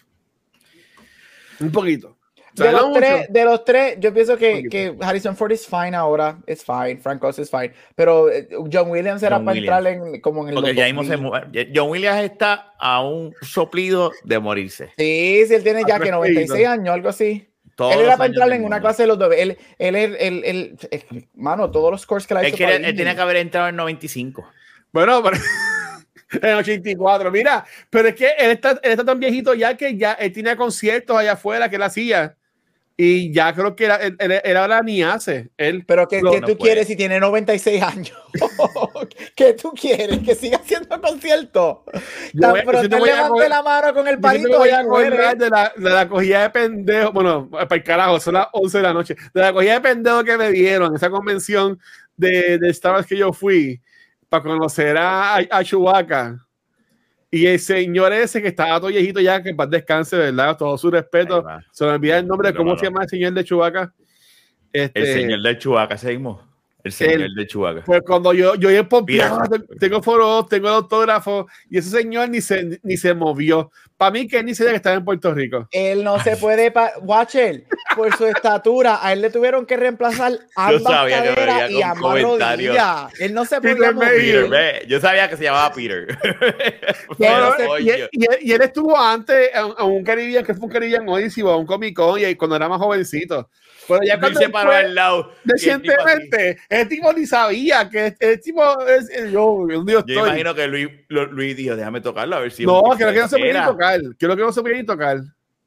Un poquito. O sea, De no los, mucho. tres, de los tres, yo pienso que, Poquito. que Harrison Ford es fine ahora, es fine, Frank Oz es fine, pero eh, John Williams era John para Williams. entrar en, como en el Porque los ya mismo se dos mil. muere. John Williams está a un soplido de morirse. Sí, sí, él tiene ya que Respeto. noventa y seis años, algo así. Todos él los era para años entrar del en una mundo. clase de los dos. Él, él, él, él, él- él- mano, todos los scores que le ha Él, hecho. quería- para él Disney. tenía que haber entrado en noventa y cinco. Bueno, pero en ochenta y cuatro, mira, pero es que él está, él está tan viejito ya que ya él tenía conciertos allá afuera que él hacía y ya creo que él, él, él- él ahora ni hace. Él, Pero ¿qué, No, qué no tú puede. quieres si tiene noventa y seis años? ¿Qué tú quieres? ¿Que siga haciendo conciertos? Yo Tan voy- pronto yo te él voy a levante coger- la mano con el yo siempre palito me voy a y muere. acordar de la, de la cogida de pendejo, bueno, para el carajo, son las once de la noche, de la cogida de pendejo que me dieron, esa convención de, de Star Wars que yo fui para conocer a, a Chewbacca. Y el señor ese que estaba todo viejito ya, que en paz descanse, ¿verdad? Todo su respeto. Ahí va. Se me olvida el nombre de No, cómo no, se no. llama el señor de Chewbacca. Este, El señor del Chewbacca, seguimos. El señor El- del Chewbacca. Pues cuando yo, yo he pompeado, Mira. tengo foros, tengo el autógrafo, y ese señor ni se, ni se movió. Para mí, que él ni sabía que estaba en Puerto Rico. Él no se puede, pa- Watcher, por su estatura, a él le tuvieron que reemplazar ambas sabía que me caderas venía y con ambas comentarios. rodillas. Él no se Peter podía Mayhew. Peter, mover. ve, yo sabía que se llamaba Peter. No, Pero, no, y, coño, él, y él- y él estuvo antes a, a un Caribbean, que fue un Caribbean Odyssey o a un Comic Con, y cuando era más jovencito. Pero ya Luis cuando se él paró fue al lado. y el tipo así. recientemente, el tipo ni sabía que el tipo es el- yo, un dios Yo estoy. imagino que Luis, lo- Luis dijo, déjame tocarlo a ver si... No, un creo que no se podía ni era. tocar. Creo que no se podía ni tocar.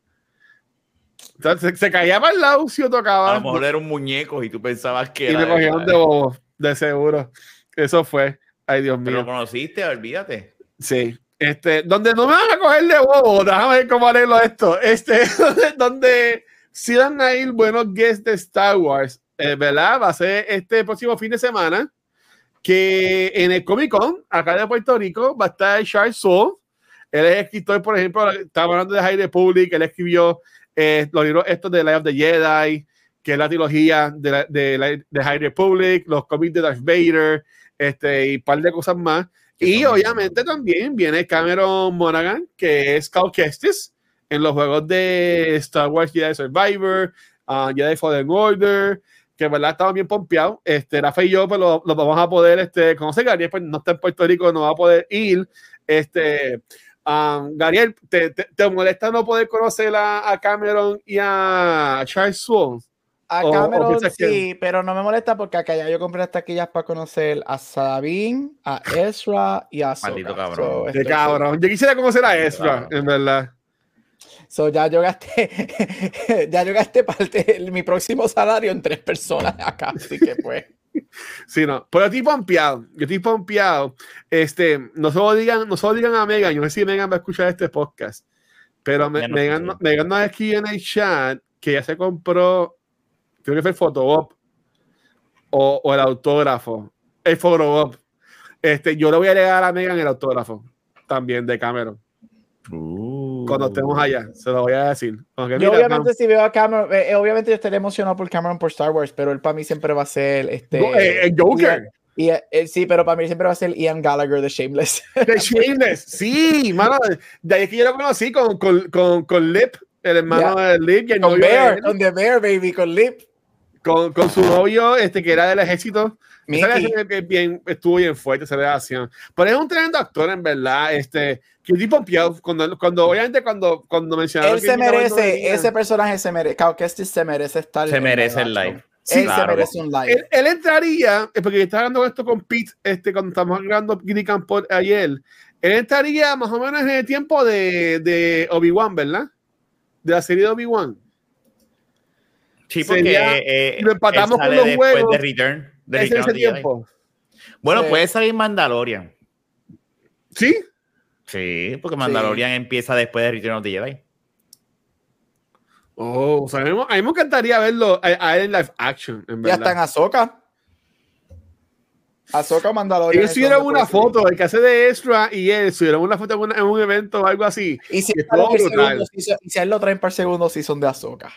O sea, se, se caía para el lado si yo tocaba. A lo mejor era un muñeco y tú pensabas que Y era... me de cogieron de verdad. bobo, de seguro. Eso fue. Ay, Dios Pero lo mío. conociste, olvídate. Sí. Este, donde no me van a coger de bobo, déjame ver cómo arreglo esto. Este, donde, donde sí van a ir buenos guests de Star Wars, eh, ¿verdad? Va a ser este próximo fin de semana, que en el Comic Con, acá de Puerto Rico, va a estar Charles Soule. Él es escritor, por ejemplo, estaba hablando de High Republic, él escribió eh, los libros estos de Light of the Jedi, que es la trilogía de, la, de, la, de High Republic, los cómics de Darth Vader, este, y un par de cosas más. Y obviamente también viene Cameron Monaghan, que es Cal Kestis en los juegos de Star Wars Jedi Survivor, uh, Jedi Fallen Order, que en verdad estamos bien pompeados. Este, Rafa y yo pues, lo, lo vamos a poder este, conocer. Gabriel pues, no está en Puerto Rico, no va a poder ir. Este, um, Gabriel, ¿te, te, ¿te molesta no poder conocer a, a Cameron y a Charles Soule? A O- Cameron o piensas sí, que- pero no me molesta porque acá ya yo compré las taquillas para conocer a Sabine, a Ezra y a Ahsoka. Maldito cabrón. So, Qué estoy cabrón. Yo quisiera conocer a Ezra, Claro. en verdad. So, ya yo gasté, ya yo gasté parte de mi próximo salario en tres personas acá, así que pues. Sí, no. Pero yo estoy pompeado. Yo estoy pompeado. Este, no solo digan, no solo digan a Megan, yo no sé si Megan va a escuchar este podcast, pero me, Ya no Megan, sé. no- Megan nos escribió en el chat que ya se compró, creo que fue el Photobop o, o el autógrafo. El Photobop. Este, yo le voy a regalar a Megan el autógrafo también de Cameron. Uh. Cuando estemos allá, se lo voy a decir. Porque Yo mira, obviamente si veo a Cameron, eh, obviamente yo estaré emocionado por Cameron por Star Wars, pero él para mí siempre va a ser este. Go- eh, el Joker. Ian- y, eh, sí, pero para mí siempre va a ser Ian Gallagher de Shameless. de Shameless. Sí, mano. De ahí es que yo lo conocí con, con, con, con Lip, el hermano Yeah. de Lip, y el Con novio de Bear, él. con The Bear, baby, con Lip. con, con su novio, este, que era del ejército. Mickey. Esa relación es bien, estuvo bien fuerte, esa relación. Pero es un tremendo actor, en verdad. Este, que tipo pompeado, cuando, cuando, obviamente, cuando, cuando mencionaron Él que se Gina Bando merece, venía, ese personaje se merece, Cal Kestis se merece estar. Se en merece el live live. action. Sí, Él claro. se merece un live. Él, él entraría, eh, porque yo estaba hablando esto con Pete, este, cuando estamos grabando Giddy Campos ayer. Él entraría más o menos en el tiempo de, de Obi-Wan, ¿verdad? De la serie de Obi-Wan. Sí, porque Sería- eh, lo empatamos él sale con los después juegos. de Return. De Es Return ese of the Jedi. tiempo. Bueno, Sí. puede salir Mandalorian. ¿Sí? Sí, porque Mandalorian empieza después de Return of the Jedi. Oh, o sea, a mí, a mí me encantaría verlo a, a él en live action, en Ya verdad. está en Ahsoka. Ahsoka Mandalorian. Ellos es subieron donde una puede salir. foto, el que hace de Ezra y él subieron una foto en, una- en un evento o algo así. Y si, que sale estuvo el brutal. segundo season- y si a él lo traen para el segundo season de Ahsoka.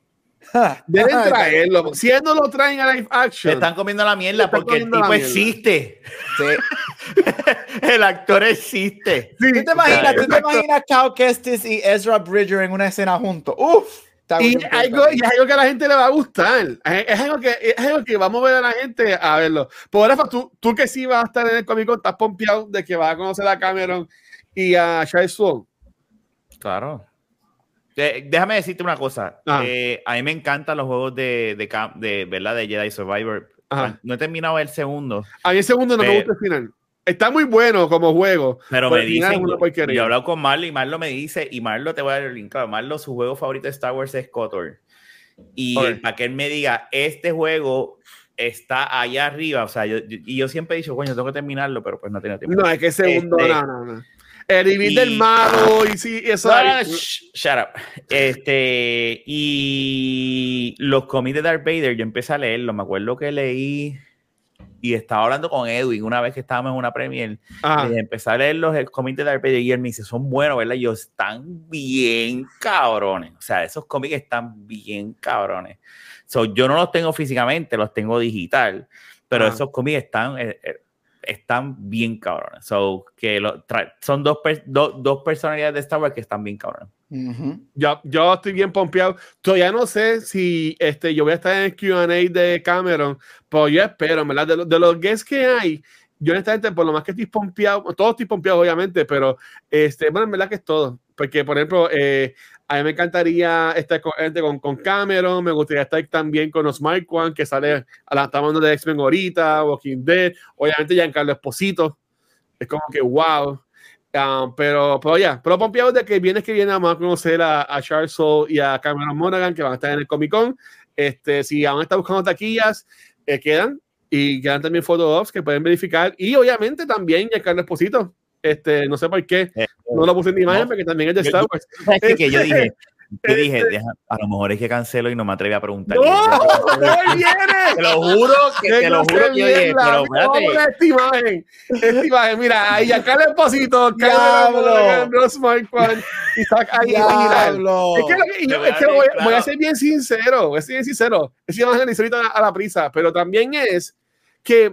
Deben traerlo. Si él no lo traen a live Se action, están comiendo la Se mierda están porque el comiendo la tipo mierda. existe. Sí. El actor existe. sí, ¿Tú te imaginas, tú te exacto. imaginas Cal Kestis y Ezra Bridger en una escena juntos? Uf. Está Y bien, algo, y es algo que a la gente le va a gustar. Es, es algo que, es algo que vamos a ver a la gente a verlo. Por eso, tú, tú que sí vas a estar en el Comic Con, estás pompeado de que vas a conocer a Cameron y a Charles Soule. Claro. Eh, déjame decirte una cosa. Ajá. Eh, a mí me encantan los juegos de, de, cam- de, ¿verdad? de Jedi Survivor. Ajá. No he terminado el segundo, A mí el segundo no me Pero- gusta el final. Está muy bueno como juego. pero pero me el final dicen, es una porquería. yo he hablado con Marlo y Marlo me dice, y Marlo te voy a dar el link, claro, Marlo su juego favorito de Star Wars es KOTOR. Y Ok. para que él me diga, este juego está allá arriba, o sea, yo, yo- y yo siempre he dicho, coño, tengo que terminarlo, pero pues no tengo tiempo. No, es que el segundo, Este- no, no, no. El reveal y- del mago y sí, eso. No, ahí- no, no, shh, shut up. Este, y los cómics de Darth Vader, yo empecé a leerlos. Me acuerdo que leí y estaba hablando con Edwin una vez que estábamos en una premiere. Ajá. Y empecé a leer los el cómics de Darth Vader y él me dice, son buenos, ¿verdad? Y yo, están bien cabrones. O sea, esos cómics están bien cabrones. So, yo no los tengo físicamente, los tengo digital, pero Ajá. esos cómics están... eh, eh, están bien cabrones. So, que lo tra- son dos, per- do- dos personalidades de Star Wars que están bien cabrones. Ujú. Yo, yo estoy bien pompeado. Todavía no sé si este, yo voy a estar en el Q and A de Cameron, pero yo espero, ¿verdad? De, lo- de los guests que hay, yo honestamente, por lo más que estoy pompeado, todos estoy pompeado, obviamente, pero este, bueno, en verdad que es todo. Porque, por ejemplo, eh, a mí me encantaría estar con, este, con, con Cameron, me gustaría estar también con los Mike One, que sale, a la estamos hablando de X-Men ahorita, Walking Dead, obviamente Giancarlo Esposito, es como que wow. Um, pero, pero ya, pero pompeados de que vienes que viene vamos a conocer a, a Charles Soule y a Cameron Monaghan, que van a estar en el Comic Con. Este, si aún están buscando taquillas, eh, quedan, y quedan también photo-ops que pueden verificar, y obviamente también Giancarlo Esposito. Este, no sé por qué Eh, no lo puse en imagen, no. porque también es de Yo- Star yo- Wars. ¿Sabes qué? Que yo dije, Yo dije, deja, a lo mejor es que cancelo y no me atreví a preguntar. ¡No! ¡No viene! Te lo juro que te lo juro que yo dije, pero espérate. Esta imagen, esta imagen, mira, ahí acá el Esposito, Diablo. Ross Marquand, Isaac Aguilar. Es que, es que, yo, es que voy, voy a ser bien sincero, voy a ser bien sincero. Esa imagen la hice ahorita a la prisa, pero también es que,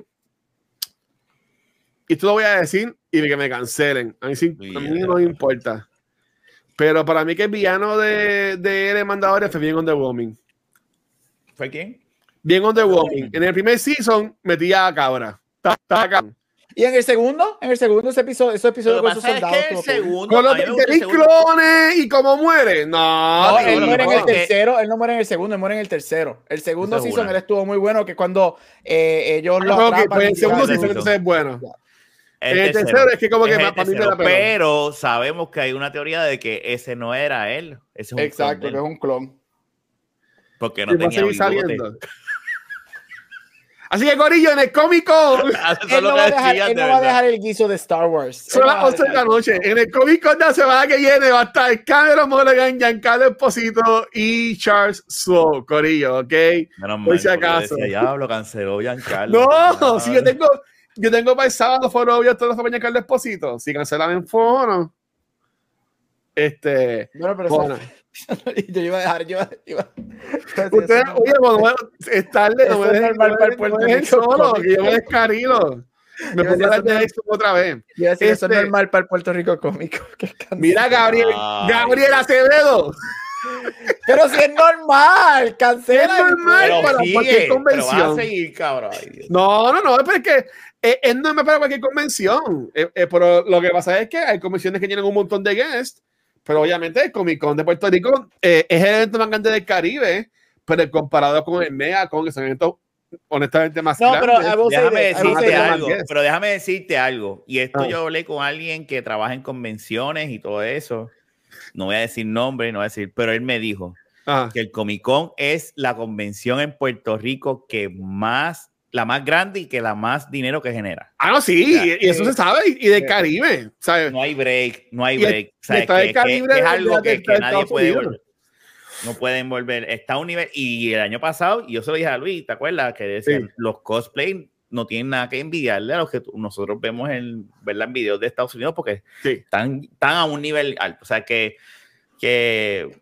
y esto lo voy a decir y que me cancelen, a mí, sí, a mí no me importa. Pero para mí que el villano de, de El Mandador fue bien underwhelming. ¿Fue quién? Bien underwhelming. En el primer season metía a cabra. Estaba acá. Y en el segundo, en el segundo ese episodio, ese episodio con esos soldados. Es que el segundo, con los veinte clones y cómo muere. No, no, no él no, muere no, en el no. tercero, él no muere en el segundo, él muere en el tercero. El segundo Eso es season una. él estuvo muy bueno, que cuando eh, ellos Ah, lo no, okay, atrapan. pues el segundo sí, season sí. entonces es bueno. El, El tercero, tercero es que como que es el para mí me tercero, la pegó. pero sabemos que hay una teoría de que ese no era él. Ese es un Exacto, clon que de es él, un clon. porque no Y va a tenía seguir bigote. saliendo. Así que, Corillo, en el Comic Con Eso es Él lo no, que va a dejar, decían, él de no va a verdad. dejar el guiso de Star Wars. Él son no las va a once de dejar la noche. En el Comic Con de la semana que viene va a estar Cameron Monaghan, Giancarlo Esposito y Charles Soule, Corillo, ¿ok? Menos Por mal, si porque yo acaso. decía, diablo, canceló Giancarlo. No, si yo tengo, yo tengo para el sábado foro abierto de la familia Carlos Esposito. Si cancelan en foro, este. Bueno, pero bueno. eso, yo iba a dejar, yo iba, iba, Ustedes, eso, oye, bueno, bueno, es tarde, no eso me es dejen, normal no para me el dejen, no Puerto me dejen Rico solo, Comic que yo me Con. descarilo. Me Yo pongo decía, a eso de no es- esto otra vez. Yo decía, eso es Este- normal para el Puerto Rico cómico. que cancelen. Mira, Gabriel, Ay. Gabriel Acevedo. Pero si es normal, cancela. Es normal. Pero para sigue, cualquier pero convención. va a seguir, cabrón. Ay, Dios. No, no, no, es porque es, es normal para cualquier convención. Eh, eh, pero lo que pasa es que hay convenciones que tienen un montón de guests, pero obviamente el Comic Con de Puerto Rico eh, es el evento más grande del Caribe, pero comparado con el MegaCon, que son eventos honestamente más No, pero grandes. I will say Déjame this, I will decirte say this. algo, pero déjame decirte algo. Y esto Ah. yo hablé con alguien que trabaja en convenciones y todo eso. No voy a decir nombre, no voy a decir, pero él me dijo Ah, que el Comic Con es la convención en Puerto Rico que más, la más grande y que la más dinero que genera. Ah, no, sí, Ya, y, y eso eh, se sabe, y, y del eh, Caribe, ¿sabes? No hay break, no hay Y el- break. y ¿Sabes? está el Que, que- Caribe que es de- algo de- que, de que nadie Estados puede Unidos. volver. No pueden volver. Está a un nivel. Y el año pasado, y yo se lo dije a Luis, ¿te acuerdas? Que decían, Sí. los cosplay no tienen nada que envidiarle a los que nosotros vemos en, ¿verdad? en videos de Estados Unidos porque Sí. están, están a un nivel alto. O sea que, que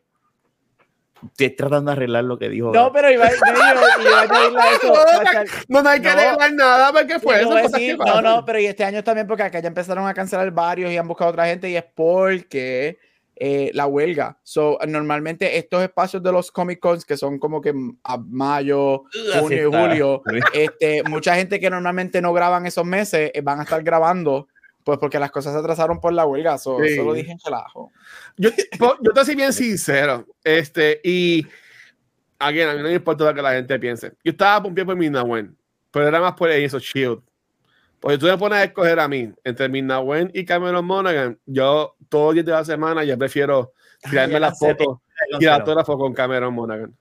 estoy tratando de arreglar lo que dijo. No, pero iba, no, iba, iba a añadirle a eso. hasta- No, no hay que No. arreglar nada porque fue Yo eso. voy a cosas decir, que no, pasan. no, pero y este año también porque acá ya empezaron a cancelar varios y han buscado otra gente y es porque eh, la huelga. So, normalmente estos espacios de los Comic Cons que son como que a mayo, Así junio y está. julio, este, mucha gente que normalmente no graban esos meses eh, van a estar grabando pues porque las cosas se atrasaron por la huelga. So, Sí. Eso lo dije en relajo. Yo, po- yo te soy bien sincero. Este, y again, a mí no me importa lo que la gente piense. Yo estaba pompeado por Midnawen, pero era más por eso, Shield. Porque tú me pones a escoger a mí entre Midnawen y Cameron Monaghan. Yo, todos los días de la semana, ya prefiero tirarme ya la cancelé, foto ya y la canceló. autógrafo con Cameron Monaghan.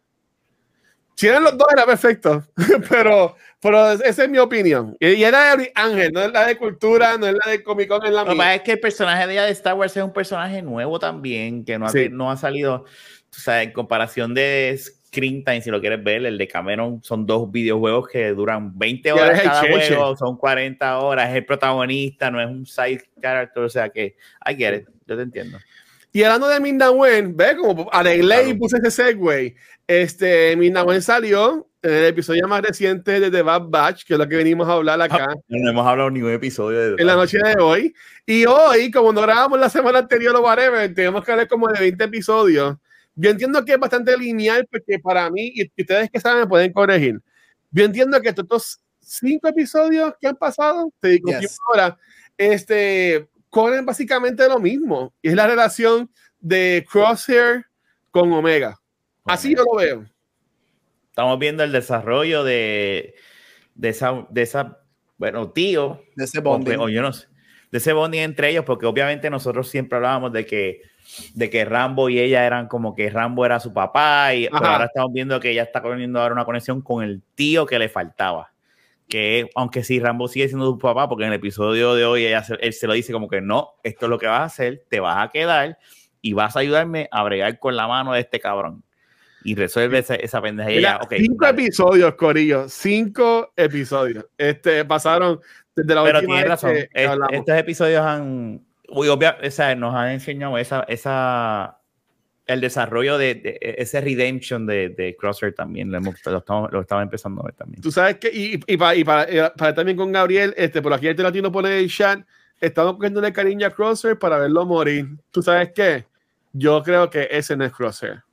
Si eran los dos, era perfecto. pero, pero esa es mi opinión. Y, y era de Ángel, no es la de cultura, no es la de Comic Con, es la Lo que mía. pasa es que el personaje de ella de Star Wars es un personaje nuevo también, que no ha, Sí. no ha salido, o sea, en comparación de Screen Time, si lo quieres ver, el de Cameron son dos videojuegos que duran veinte horas eres el cada cheche. juego, son cuarenta horas, es el protagonista, no es un side character, o sea que, I get it, yo te entiendo. Y hablando de Midnawen, ve como arreglé y Claro. puse ese segue. Este, Midnawen salió en el episodio más reciente de The Bad Batch, que es lo que venimos a hablar acá No hemos hablado ni un episodio de en la noche de hoy. Y hoy, como no grabamos la semana anterior o whatever, tenemos que hablar como de veinte episodios. Yo entiendo que es bastante lineal, porque para mí, y ustedes que saben, me pueden corregir. Yo entiendo que estos cinco episodios que han pasado, te digo Yes. ahora, este, corren básicamente lo mismo. Y es la relación de Crosshair con Omega. Así yo lo veo. Estamos viendo el desarrollo de, de esa, de esa, bueno, tío, De ese o, bonding. o yo no sé, de ese bonding entre ellos, porque obviamente nosotros siempre hablábamos de que, de que Rambo y ella eran como que Rambo era su papá, y pero Ajá. ahora estamos viendo que ella está teniendo ahora una conexión con el tío que le faltaba. Que aunque sí, Rambo sigue siendo su papá, porque en el episodio de hoy ella se, él se lo dice como que no, esto es lo que vas a hacer, te vas a quedar y vas a ayudarme a bregar con la mano de este cabrón. Y resuelve esa, esa pendeja. Mira, okay, cinco vale. episodios, Corillo. Cinco episodios. Este, pasaron desde la Pero última tienes vez razón. que, que Est- hablamos. estos episodios han... Uy, obvia, o sea, nos han enseñado esa... esa el desarrollo de, de ese redemption de, de Crosshair también. Lo, hemos, lo, estamos, lo estaba empezando a ver también. Tú sabes que, y, y, para, y para, y para también con Gabriel, este, por aquí el latino pone el chat, estamos cogiéndole cariño a Crosshair para verlo morir. ¿Tú sabes qué? Yo creo que ese no es Crosshair.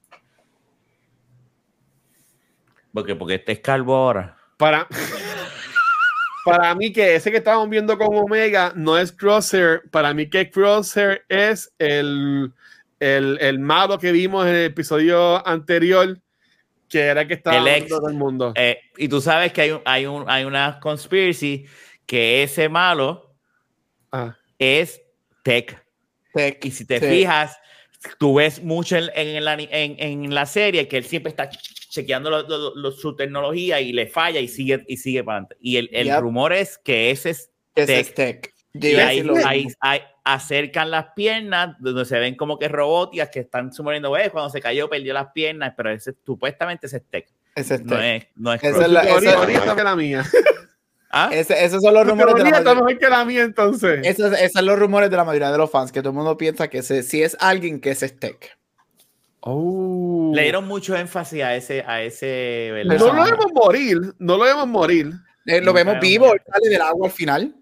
Porque, porque este es calvo ahora. Para, para mí que ese que estábamos viendo con Omega no es Crosshair. Para mí que Crosshair es el, el, el malo que vimos en el episodio anterior, que era el que estaba El ex, todo el mundo. Eh, y tú sabes que hay, un, hay, un, hay una conspiracy que ese malo Ah. es Tech. Tech. Y si te sí. fijas, tú ves mucho en, en, la, en, en la serie que él siempre está chequeando lo, lo, lo, su tecnología y le falla y sigue, y sigue para adelante. Y el, el Yep. rumor es que ese es Ese Tech. es Tech. Y ahí, ahí, ahí acercan las piernas, donde se ven como que robóticas que están subiendo. Eh, cuando se cayó, perdió las piernas, pero ese, supuestamente ese es Tech. Ese es No Tech. es, no es Esa es la- Teoría- esa- teoría está que la mía. ¿Ah? Ese- esos son los Tu rumores de la teoría está mayoría. mejor que la mía, entonces. Esos, esos son los rumores de la mayoría de los fans, que todo el mundo piensa que ese, si es alguien que ese es Tech. Oh. Le dieron mucho énfasis a ese, a ese, No ¿verdad? lo vemos morir, no lo vemos morir. Eh, lo Nunca vemos hemos vivo, visto. él sale del agua al final.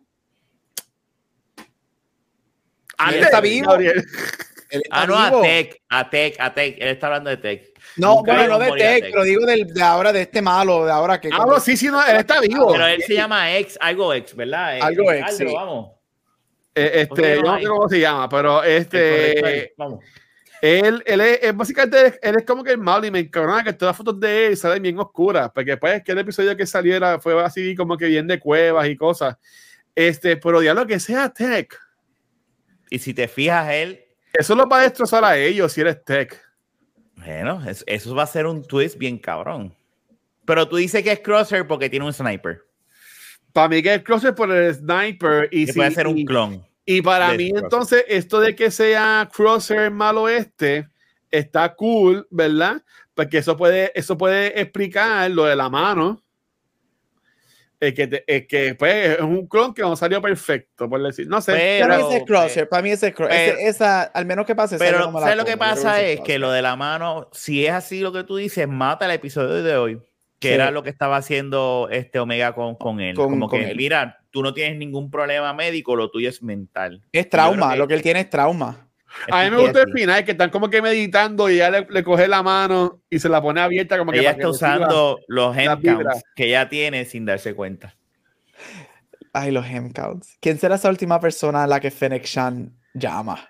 Ah, él él está está vivo. Gabriel. Él está Ah, no, vivo. a Tech, a Tech, a Tech. Él está hablando de Tech. No, Nunca bueno, no vimos de morir a Tech, pero digo del, de ahora, de este malo, de ahora que... Ah, no, sí, sí, no, él está vivo. Pero él se llama X, algo X, ¿verdad? Algo Eh, X, Aldo, sí. Vamos. Eh, ¿Cómo se este, yo llama no ahí? sé cómo se llama, pero El correcto ahí, este, Vamos. él, él, es, es básicamente, él es como que el malo y me encabrona que todas las fotos de él salen bien oscuras, porque después que el episodio que saliera fue así como que bien de cuevas y cosas. Este, pero diablo que sea Tech. Y si te fijas, él, Eso lo va a destrozar a ellos si eres Tech. bueno, es- eso va a ser un twist bien cabrón. Pero tú dices que es Crosshair porque tiene un sniper. Para mí que es Crosshair por el sniper y, Y si- puede ser un y- clon. Y para de mí, Crosshair. entonces, esto de que sea Crosshair malo este está cool, ¿verdad? Porque eso puede, eso puede explicar lo de la mano. Es que, te- es que pues, es un clon que no salió perfecto, por decir. No sé. Pero- para mí ese es Crosshair, para mí ese es Crosshair. pero- Ese- esa, al menos que pase. esa yo Pero, no me la ¿sabes lo que como. Yo creo pasa? ese Es que Crosshair. lo de la mano, si es así lo que tú dices, mata el episodio de hoy, que Sí. era lo que estaba haciendo este Omega con, con él. Con- Como con que, él. mira, tú no tienes ningún problema médico, lo tuyo es mental. Es Yo trauma, creo lo que él tiene es trauma. A mí me gusta el final, que están como que meditando y ella le, le coge la mano y se la pone abierta como que Ella para que está reciba. usando los las hand vibras. counts que ella tiene sin darse cuenta. Ay, los hem counts. ¿Quién será esa última persona a la que Fennec Shan llama?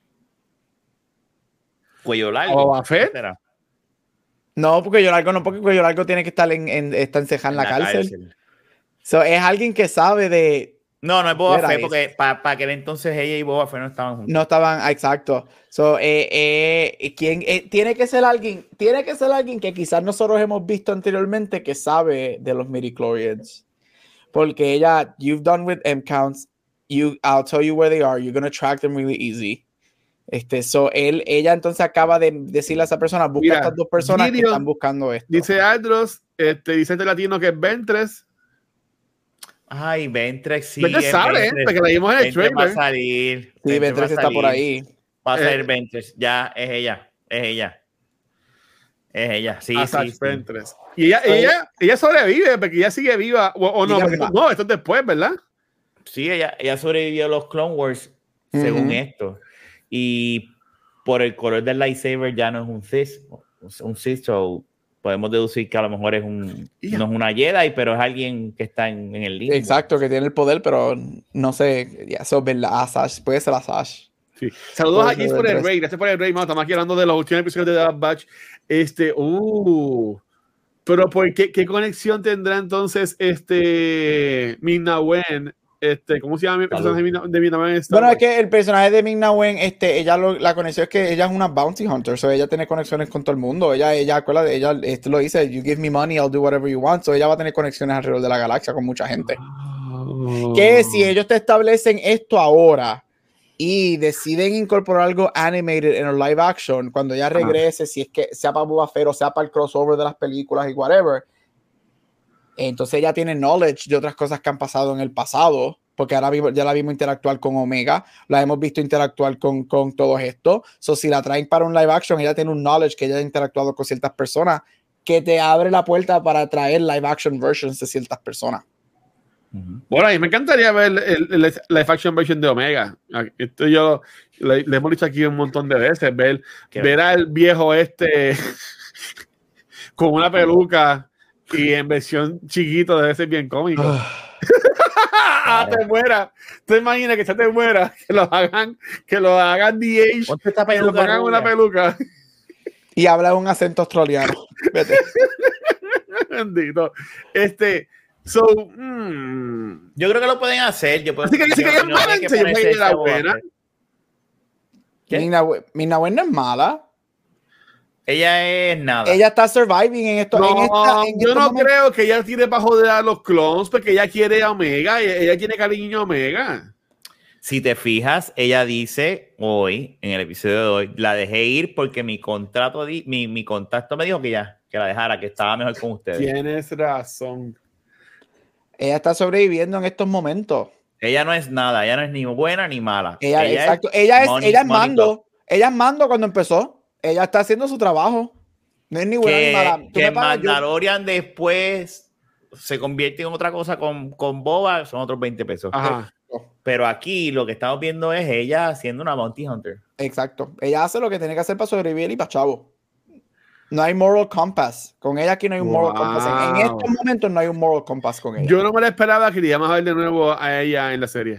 Cuello largo. Boba Fett. ¿qué será? No, porque yo largo no, porque Cuello Largo tiene que estar en, en está encejado en la, cárcel. So, es alguien que sabe de. No, no es Boba Era Fett, eso. porque para aquel entonces ella y Boba Fett no estaban juntos. No estaban, ah, exacto. So, eh, eh, ¿quién, eh, tiene que ser alguien, tiene que ser alguien que quizás nosotros hemos visto anteriormente que sabe de los midichlorians. Porque ella, you've done with M counts, you, I'll tell you where they are, you're gonna track them really easy. Este, so, él, ella entonces acaba de decirle a esa persona, busca Mira, a estas dos personas que Gideon están buscando esto. Dice Aldros, este, dice este latino que es Ventres. Ay, Ventress sí. Ventres es sale, ¿eh? Ventress. Porque la vimos en el Ventress va a trailer. salir. Sí, Ventress Ventress va a está por salir. ahí. Va a ser Eh. Ventress. Ya, es ella. Es ella. Es ella. Sí, a sí, Sash sí. Ventres. Y ella, Oye. ella, ella sobrevive porque ella sigue viva. O, o no, Dígame porque- más. no, esto es después, ¿verdad? Sí, ella, ella sobrevivió a los Clone Wars, según Ujú. esto. Y por el color del lightsaber ya no es un Sith. Un Sith, so podemos deducir que a lo mejor es un, Ya. no es una Jedi, pero es alguien que está en, en el limbo. Exacto, que tiene el poder, pero no sé, ya eso es verdad, Asash, puede ser Asash. Sí. Saludos Por a eso Gis por el Ventres. Rey. Gracias por el Rey, mano. Estamos aquí hablando de los últimos episodios de The Bad Batch. Este, uh. Pero ¿por qué, qué conexión tendrá entonces este Ming-Na Wen? Este, ¿cómo se llama el personaje de Ming-Na- de Ming-Na Wen en Star Bueno, es Wars? que el personaje de Ming-Na Wen, este, ella lo- la conexión es que ella es una bounty hunter, so ella tiene conexiones con todo el mundo. Ella, ella, acuérdate, ella esto lo dice, you give me money, I'll do whatever you want. So ella va a tener conexiones alrededor de la galaxia con mucha gente. Oh. Que si ellos te establecen esto ahora, y deciden incorporar algo animated en el live action, cuando ella regrese, ah. si es que sea para Boba Fett o sea para el crossover de las películas y whatever, entonces ella tiene knowledge de otras cosas que han pasado en el pasado, porque ahora vivo, ya la vimos interactuar con Omega, la hemos visto interactuar con, con todo esto, so si la traen para un live action, ella tiene un knowledge que ella ha interactuado con ciertas personas, que te abre la puerta para traer live action versions de ciertas personas. Bueno, a mí me encantaría ver el, el, el live action version de Omega. Esto yo le, le hemos dicho aquí un montón de veces, ver, ver al viejo este con una peluca y en versión chiquito debe ser bien cómico. Ah, te muera. ¿Te imaginas que ya te muera? Que lo hagan, que lo hagan D H, que lo pongan una peluca. Y habla un acento australiano. Vete. Bendito. Este, so, mm, yo creo que lo pueden hacer. Yo puedo, así que, yo, que no balance, que yo que la buena. Ming-Na Wen no es mala. Ella es nada. Ella está surviving en esto. No, en esta, en yo no momentos. creo que ella tire para joder a los clones porque ella quiere a Omega. Ella, ella tiene cariño a Omega. Si te fijas, ella dice hoy, en el episodio de hoy, la dejé ir porque mi contrato, di, mi, mi contacto me dijo que ya, que la dejara, que estaba mejor con ustedes. Tienes razón. Ella está sobreviviendo en estos momentos. Ella no es nada, ella no es ni buena ni mala. Ella, ella exacto. Es ella es, money, ella es money mando. top. Ella es mando cuando empezó. Ella está haciendo su trabajo. No es ni buena que, ni mala. Tú que me pagas, Mandalorian yo... después se convierte en otra cosa con, con Boba, son otros veinte pesos. Ajá. Pero aquí lo que estamos viendo es ella haciendo una bounty hunter. Exacto. Ella hace lo que tiene que hacer para sobrevivir y para chavo. No hay moral compass. Con ella aquí no hay un moral wow. compass. En, en estos momentos no hay un moral compass con ella. Yo no me la esperaba que iríamos a ver de nuevo a ella en la serie.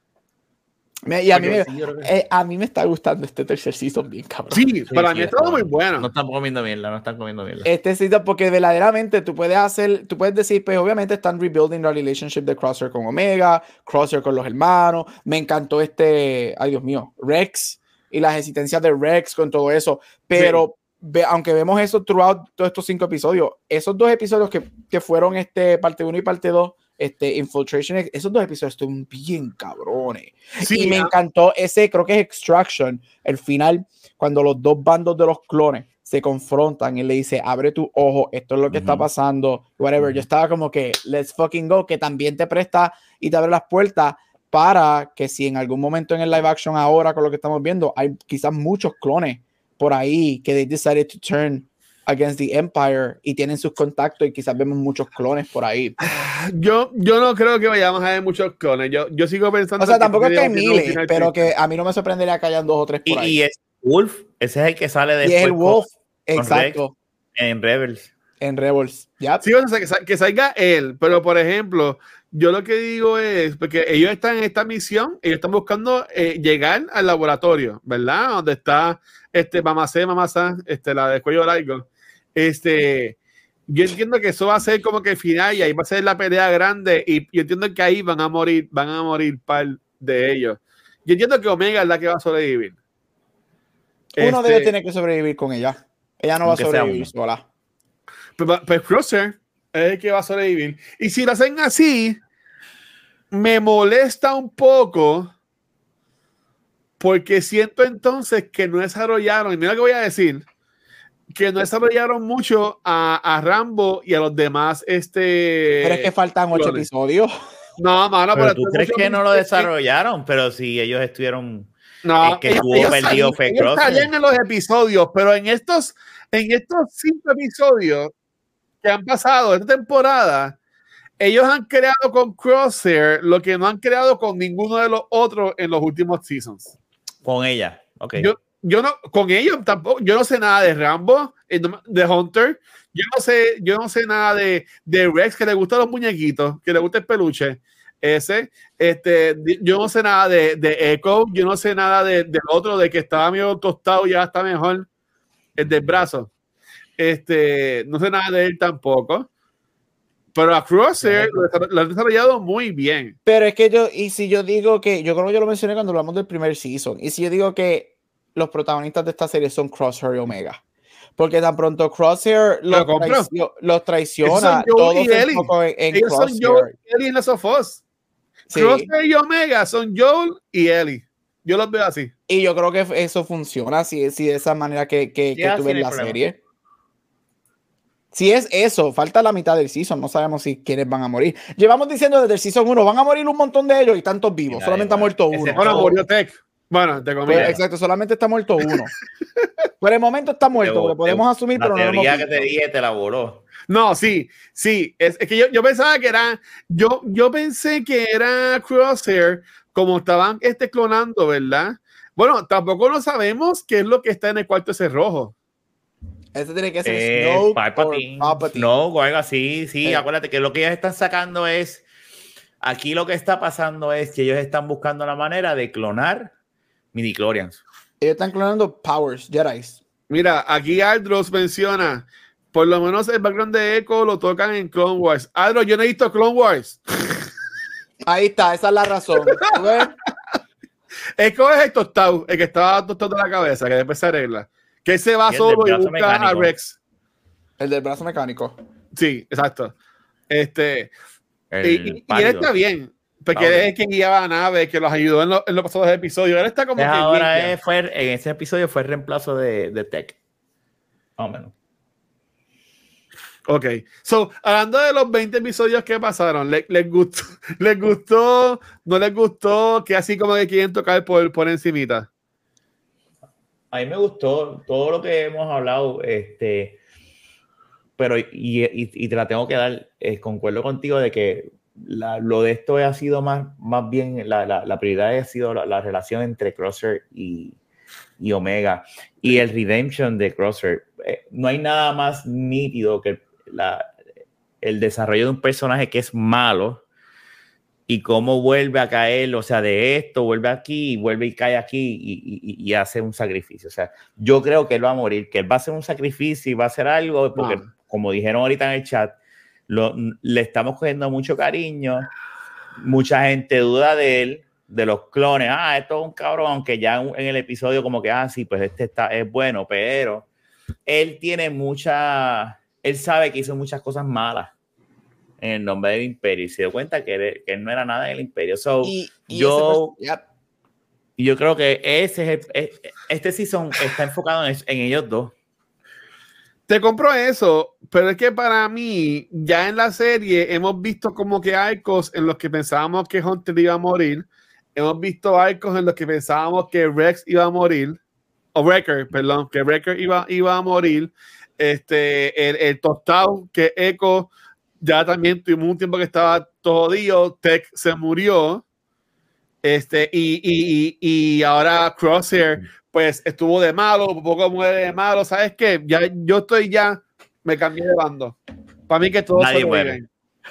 Me, y a mí, me, eh, a mí me está gustando este tercer season bien cabrón. Sí, sí para sí, mí está muy bueno. No están comiendo mierda, no están comiendo mierda. Este season, porque verdaderamente tú puedes hacer, tú puedes decir, pues obviamente están rebuilding la relationship de Crosshair con Omega, Crosshair con los hermanos. Me encantó este, ay Dios mío, Rex y las existencias de Rex con todo eso. Pero sí. ve, aunque vemos eso throughout todos estos cinco episodios, esos dos episodios que, que fueron este parte uno y parte dos, este Infiltration, esos dos episodios están bien cabrones. Sí, y me encantó ese, creo que es Extraction, el final, cuando los dos bandos de los clones se confrontan y le dice, abre tu ojo, esto es lo que uh-huh. está pasando, whatever. Uh-huh. Yo estaba como que, let's fucking go, que también te presta y te abre las puertas para que si en algún momento en el live action ahora, con lo que estamos viendo, hay quizás muchos clones por ahí que they decided to turn against the Empire y tienen sus contactos y quizás vemos muchos clones por ahí. Yo, yo no creo que vayamos a ver muchos clones. Yo, yo sigo pensando. O sea, tampoco es que hay miles, no pero que a mí no me sorprendería que hayan dos o tres por y, ahí. Y es Wolf, ese es el que sale después. Y es el Wolf, con, exacto. Con en Rebels. En Rebels, ya. Yep. Sí, o sea, que, que salga él, pero por ejemplo, yo lo que digo es, porque ellos están en esta misión, ellos están buscando eh, llegar al laboratorio, ¿verdad? Donde está este Mamá C, Mamá San, este, la de cuello largo. Este, yo entiendo que eso va a ser como que el final y ahí va a ser la pelea grande y yo entiendo que ahí van a morir, van a morir par de ellos. Yo entiendo que Omega es la que va a sobrevivir. Uno este, debe tener que sobrevivir con ella. Ella no va a sobrevivir sola. Pues, pues Crosshair es el que va a sobrevivir. Y si lo hacen así, me molesta un poco porque siento entonces que no desarrollaron, y mira lo que voy a decir, que no desarrollaron mucho a, a Rambo y a los demás. Este, pero es que faltan ocho clones. episodios. No, mano, pero, pero tú crees que no lo desarrollaron, pero si ellos estuvieron. No, el que estuvo perdido fue Crosshair. Ellos en los episodios, pero en estos, en estos cinco episodios que han pasado esta temporada, ellos han creado con Crosshair lo que no han creado con ninguno de los otros en los últimos seasons. Con ella, ok. Yo, Yo no, con ellos tampoco, yo no sé nada de Rambo, de Hunter, yo no sé, yo no sé nada de, de Rex, que le gustan los muñequitos, que le gusta el peluche, ese, este, yo no sé nada de, de Echo, yo no sé nada de, del otro, de que estaba medio tostado y ya está mejor, el del brazo, este, no sé nada de él tampoco, pero a Crosshair lo, lo han desarrollado muy bien. Pero es que yo, y si yo digo que, yo creo que yo lo mencioné cuando hablamos del primer season, y si yo digo que los protagonistas de esta serie son Crosshair y Omega. Porque tan pronto Crosshair los, traicio los traiciona, todos se enfocan en, en ellos Crosshair. Son Joel y Ellie en las of Us. Sí. Crosshair y Omega son Joel y Ellie. Yo los veo así. Y yo creo que eso funciona, si, si de esa manera que, que, que tú ves la problema. serie. Si es eso, falta la mitad del season, no sabemos si quiénes van a morir. Llevamos diciendo desde el season uno, van a morir un montón de ellos y tantos vivos, solamente ha muerto uno. Bueno, murió Tech. Bueno, te comí. Exacto, solamente está muerto uno. Por el momento está muerto, porque podemos asumir, pero no lo hemos visto. La teoría que te dije te la voló. No, sí, sí. Es, es que yo, yo pensaba que era, yo, yo pensé que era Crosshair, como estaban este, clonando, ¿verdad? Bueno, tampoco no sabemos qué es lo que está en el cuarto ese rojo. Ese tiene que ser eh, Snow Palpatine. No, o algo así, sí. Eh. Acuérdate que lo que ellos están sacando es, aquí lo que está pasando es que ellos están buscando la manera de clonar midichlorians. Ellos están clonando powers, Jedi. Mira, aquí Aldros menciona, por lo menos el background de Echo lo tocan en Clone Wars. Aldros, yo no he visto Clone Wars. Ahí está, esa es la razón. Echo es el tostado, el que estaba tostado de la cabeza, que después se arregla. Que se va solo y busca mecánico. A Rex. El del brazo mecánico. Sí, exacto. Este, y, y, y él está bien. Porque él es quien guiaba a nave, que los ayudó en, lo, en los pasados episodios. Él está como es que ahora es, fue, en ese episodio fue el reemplazo de, de Tech. Más o menos. Ok. So, hablando de los veinte episodios que pasaron, ¿les, les gustó? ¿Les gustó? ¿No les gustó? Que así como que quieren tocar por, por encimita. A mí me gustó todo lo que hemos hablado, este, pero y, y, y te la tengo que dar, eh, concuerdo contigo de que la, lo de esto ha sido más, más bien, la, la, la prioridad ha sido la, la relación entre Crosshair y, y Omega y el redemption de Crosshair. Eh, no hay nada más nítido que la, el desarrollo de un personaje que es malo y cómo vuelve a caer, o sea, de esto, vuelve aquí, y vuelve y cae aquí y, y, y hace un sacrificio. O sea, yo creo que él va a morir, que él va a hacer un sacrificio y va a hacer algo, porque no. Como dijeron ahorita en el chat, lo, le estamos cogiendo mucho cariño, mucha gente duda de él, de los clones, ah, esto es un cabrón, que ya en, en el episodio como que, ah, sí, pues este está, es bueno, pero él tiene mucha, él sabe que hizo muchas cosas malas en el nombre del imperio y se dio cuenta que él, que él no era nada del imperio. So, y, y yo, yep. yo creo que ese es el, este season está enfocado en, en ellos dos. Te compro eso, pero es que para mí, ya en la serie hemos visto como que arcos en los que pensábamos que Hunter iba a morir, hemos visto arcos en los que pensábamos que Rex iba a morir, o Wrecker, perdón, que Wrecker iba, iba a morir, este, el, el tostado que Echo ya también tuvimos un tiempo que estaba todo jodido, Tech se murió, este, y, y, y, y ahora Crosshair pues estuvo de malo, un poco muere de malo, ¿sabes qué? Ya, yo estoy ya, me cambié de bando. Para mí que todos sobreviven.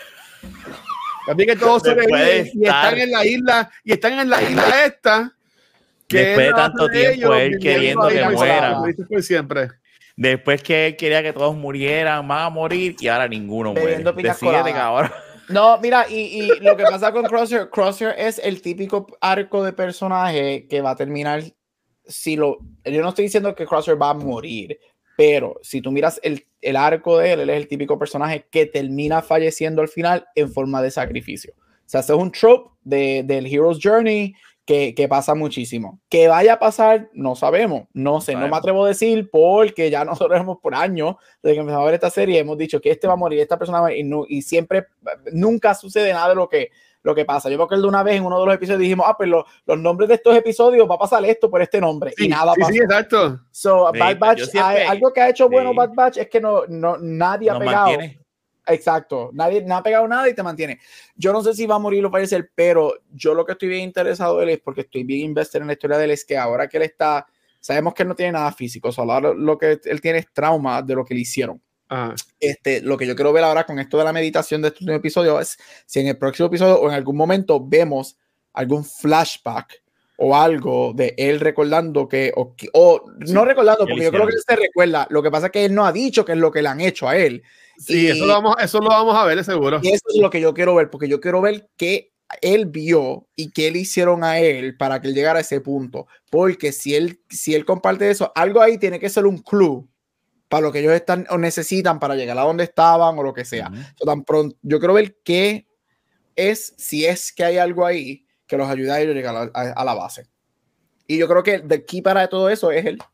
Para mí que todos sobreviven y están en la isla, y están en la isla esta. Que después de tanto tiempo ellos, él queriendo que mueran. Por siempre. Después que él quería que todos murieran, van a morir y ahora ninguno muere. Decídete, cabrón. No, mira, y, y lo que pasa con Crosshair, Crosshair es el típico arco de personaje que va a terminar. Si lo, yo no estoy diciendo que Crosshair va a morir, pero si tú miras el, el arco de él, él es el típico personaje que termina falleciendo al final en forma de sacrificio. O sea, ese es un trope de, del Hero's Journey que, que pasa muchísimo. Que vaya a pasar, no sabemos. No sé, no me atrevo a decir porque ya nosotros hemos por años, desde que empezamos a ver esta serie, hemos dicho que este va a morir, esta persona va a morir, y, no, y siempre, nunca sucede nada de lo que lo que pasa. Yo creo que de una vez en uno de los episodios dijimos, ah, pues lo, los nombres de estos episodios va a pasar esto por este nombre. Sí, y nada sí, pasa. Sí, exacto. So, sí, Bad Batch, siempre, hay, algo que ha hecho sí. bueno Bad Batch es que no, no, nadie Nos ha pegado. Mantiene. Exacto. Nadie no ha pegado nada y te mantiene. Yo no sé si va a morir o fallecer, pero yo lo que estoy bien interesado de él es porque estoy bien invested en la historia de él, es que ahora que él está, sabemos que él no tiene nada físico, solo lo, lo que él tiene es trauma de lo que le hicieron. Ah. Este, lo que yo quiero ver ahora con esto de la meditación de este episodio es si en el próximo episodio o en algún momento vemos algún flashback o algo de él recordando que o, o sí, no recordando porque yo creo que él se recuerda, lo que pasa es que él no ha dicho que es lo que le han hecho a él. Sí, y, eso, lo vamos, eso lo vamos a ver seguro. Y eso es lo que yo quiero ver, porque yo quiero ver qué él vio y qué le hicieron a él para que él llegara a ese punto, porque si él, si él comparte eso, algo ahí tiene que ser un clue para lo que ellos están o necesitan para llegar a donde estaban o lo que sea. Uh-huh. So, tan pronto, yo quiero ver qué es, si es que hay algo ahí que los ayude a ellos a llegar a, a, a la base. Y yo creo que el key para todo eso es él.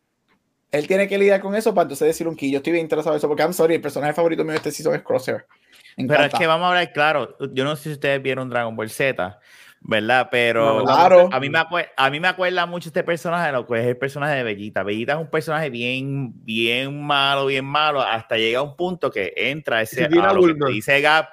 Él tiene que lidiar con eso para entonces decir un key. Yo estoy bien interesado en eso porque, I'm sorry, el personaje favorito mío de este season es Crosshair. Pero es que vamos a hablar claro. Yo no sé si ustedes vieron Dragon Ball Z, ¿verdad? Pero claro. a, mí me acuerda, a mí me acuerda mucho este personaje de lo que es el personaje de Vegeta. Vegeta es un personaje bien, bien malo, bien malo, hasta llega a un punto que entra ese, a lo que te dice Gap,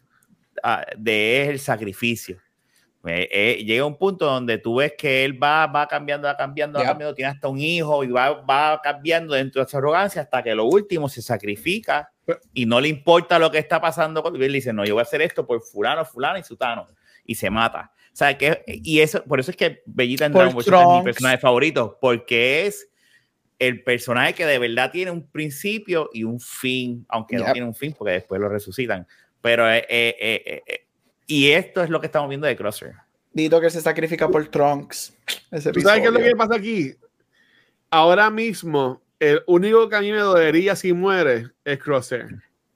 a, de es el sacrificio. Eh, eh, llega un punto donde tú ves que él va, va cambiando, va cambiando, va yep. cambiando, tiene hasta un hijo y va, va cambiando dentro de esa arrogancia hasta que lo último se sacrifica y no le importa lo que está pasando con él. Él dice, no, yo voy a hacer esto por fulano, fulano y sutano y se mata. O sea, que, y eso, por eso es que Vegeta en Dragon Ball es mi personaje favorito, porque es el personaje que de verdad tiene un principio y un fin, aunque yep. no tiene un fin porque después lo resucitan. Pero eh, eh, eh, eh, y esto es lo que estamos viendo de Crosshair. Dito que se sacrifica por Trunks. Ese ¿Tú sabes qué es lo que pasa aquí? Ahora mismo, el único que a mí me dolería si muere es Crosshair.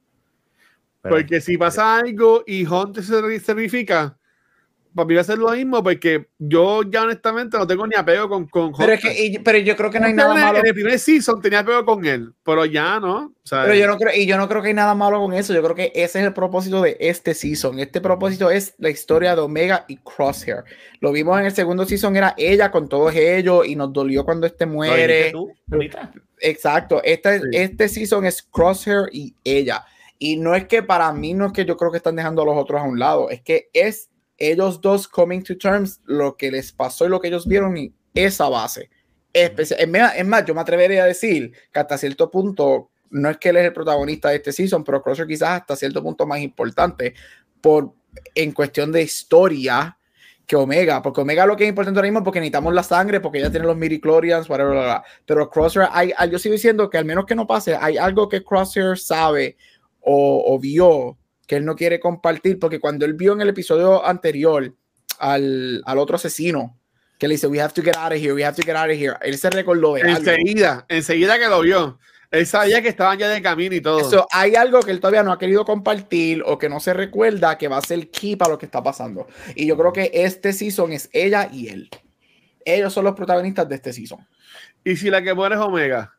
Pero, porque si pasa algo y Hunter se sacrifica, para mí va a ser lo mismo, porque yo ya honestamente no tengo ni apego con, con pero Hunter. Es que, y, pero yo creo que no hay nada malo. En el primer season tenía apego con él, pero ya no. ¿Sabes? Pero yo no creo, y yo no creo que hay nada malo con eso. Yo creo que ese es el propósito de este season. Este propósito es la historia de Omega y Crosshair. Lo vimos en el segundo season, era ella con todos ellos y nos dolió cuando este muere. ¿Tú? Exacto. Este, sí. este season es Crosshair y ella. Y no es que para mí, no es que yo creo que están dejando a los otros a un lado, es que es ellos dos coming to terms, lo que les pasó y lo que ellos vieron y esa base. Especial, es más, yo me atrevería a decir que hasta cierto punto, no es que él es el protagonista de este season, pero Crosshair quizás hasta cierto punto más importante por, en cuestión de historia que Omega, porque Omega lo que es importante ahora mismo porque necesitamos la sangre, porque ella tiene los midichlorians, whatever, bla, bla. Pero Crosshair, hay, yo sigo diciendo que al menos que no pase, hay algo que Crosshair sabe o, o vio que él no quiere compartir, porque cuando él vio en el episodio anterior al, al otro asesino, que le dice, we have to get out of here, we have to get out of here, él se recordó de enseguida, algo. enseguida que lo vio, él sabía que estaban ya de camino y todo. Eso, hay algo que él todavía no ha querido compartir o que no se recuerda que va a ser key para lo que está pasando. Y yo creo que este season es ella y él. Ellos son los protagonistas de este season. ¿Y si la que muere es Omega?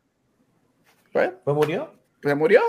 Pues, ¿Pues murió? ¿Pues murió?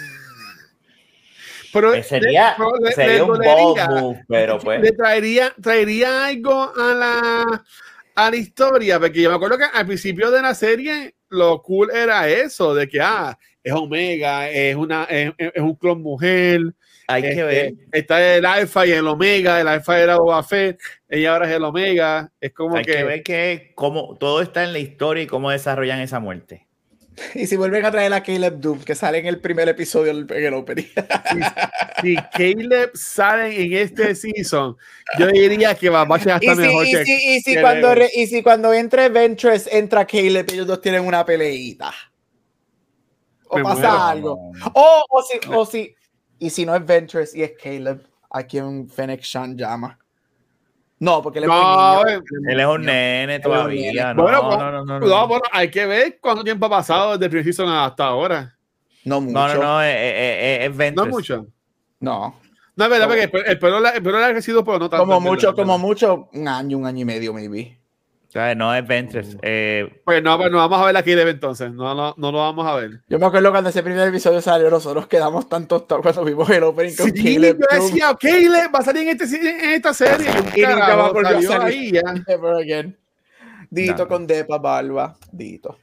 Pero eh, sería, le, sería le, un bold move, pero pues le traería, traería algo a la, a la historia, porque yo me acuerdo que al principio de la serie lo cool era eso, de que ah, es Omega, es una es, es un clon mujer, hay este, que ver, está el Alpha y el Omega, el Alpha era Boba Fett, ella ahora es el Omega, es como hay que que ver que cómo todo está en la historia y cómo desarrollan esa muerte. Y si vuelven a traer a Caleb Doom, que sale en el primer episodio en el opening. Si, si Caleb sale en este season, yo diría que va a ser hasta y mejor si, que, y, si, y, si que cuando re, y si cuando entre Ventress, entra Caleb, ellos dos tienen una peleita. O Me pasa muero, algo. O, o, si, o si, y si no es Ventress y es Caleb, a quien Fennec Shan llama. No, porque él es, no, muy niño. Él es un nene todavía. No, bueno, no, no, no, no, no. no, bueno, hay que ver cuánto tiempo ha pasado desde el primer season hasta ahora. No mucho. No, no, no, es, es, es Ventress. No mucho. No. No es verdad, porque el, el pelo el pelo le ha crecido, pero no tanto. Como mucho, verdad, como verdad. mucho, un año, un año y medio, maybe. No es Ventress. Eh, pues no, pues no vamos a ver aquí de entonces. No, no, no lo vamos a ver. Yo me acuerdo cuando ese primer episodio salió, nosotros quedamos tan tostados cuando vimos el opening con sí, Caleb. Yo decía, Caleb va a salir en, este, en esta serie. Y nunca va a volver a salir ahí ya. Ever again. Dito no. Con Depa Barba. Dito.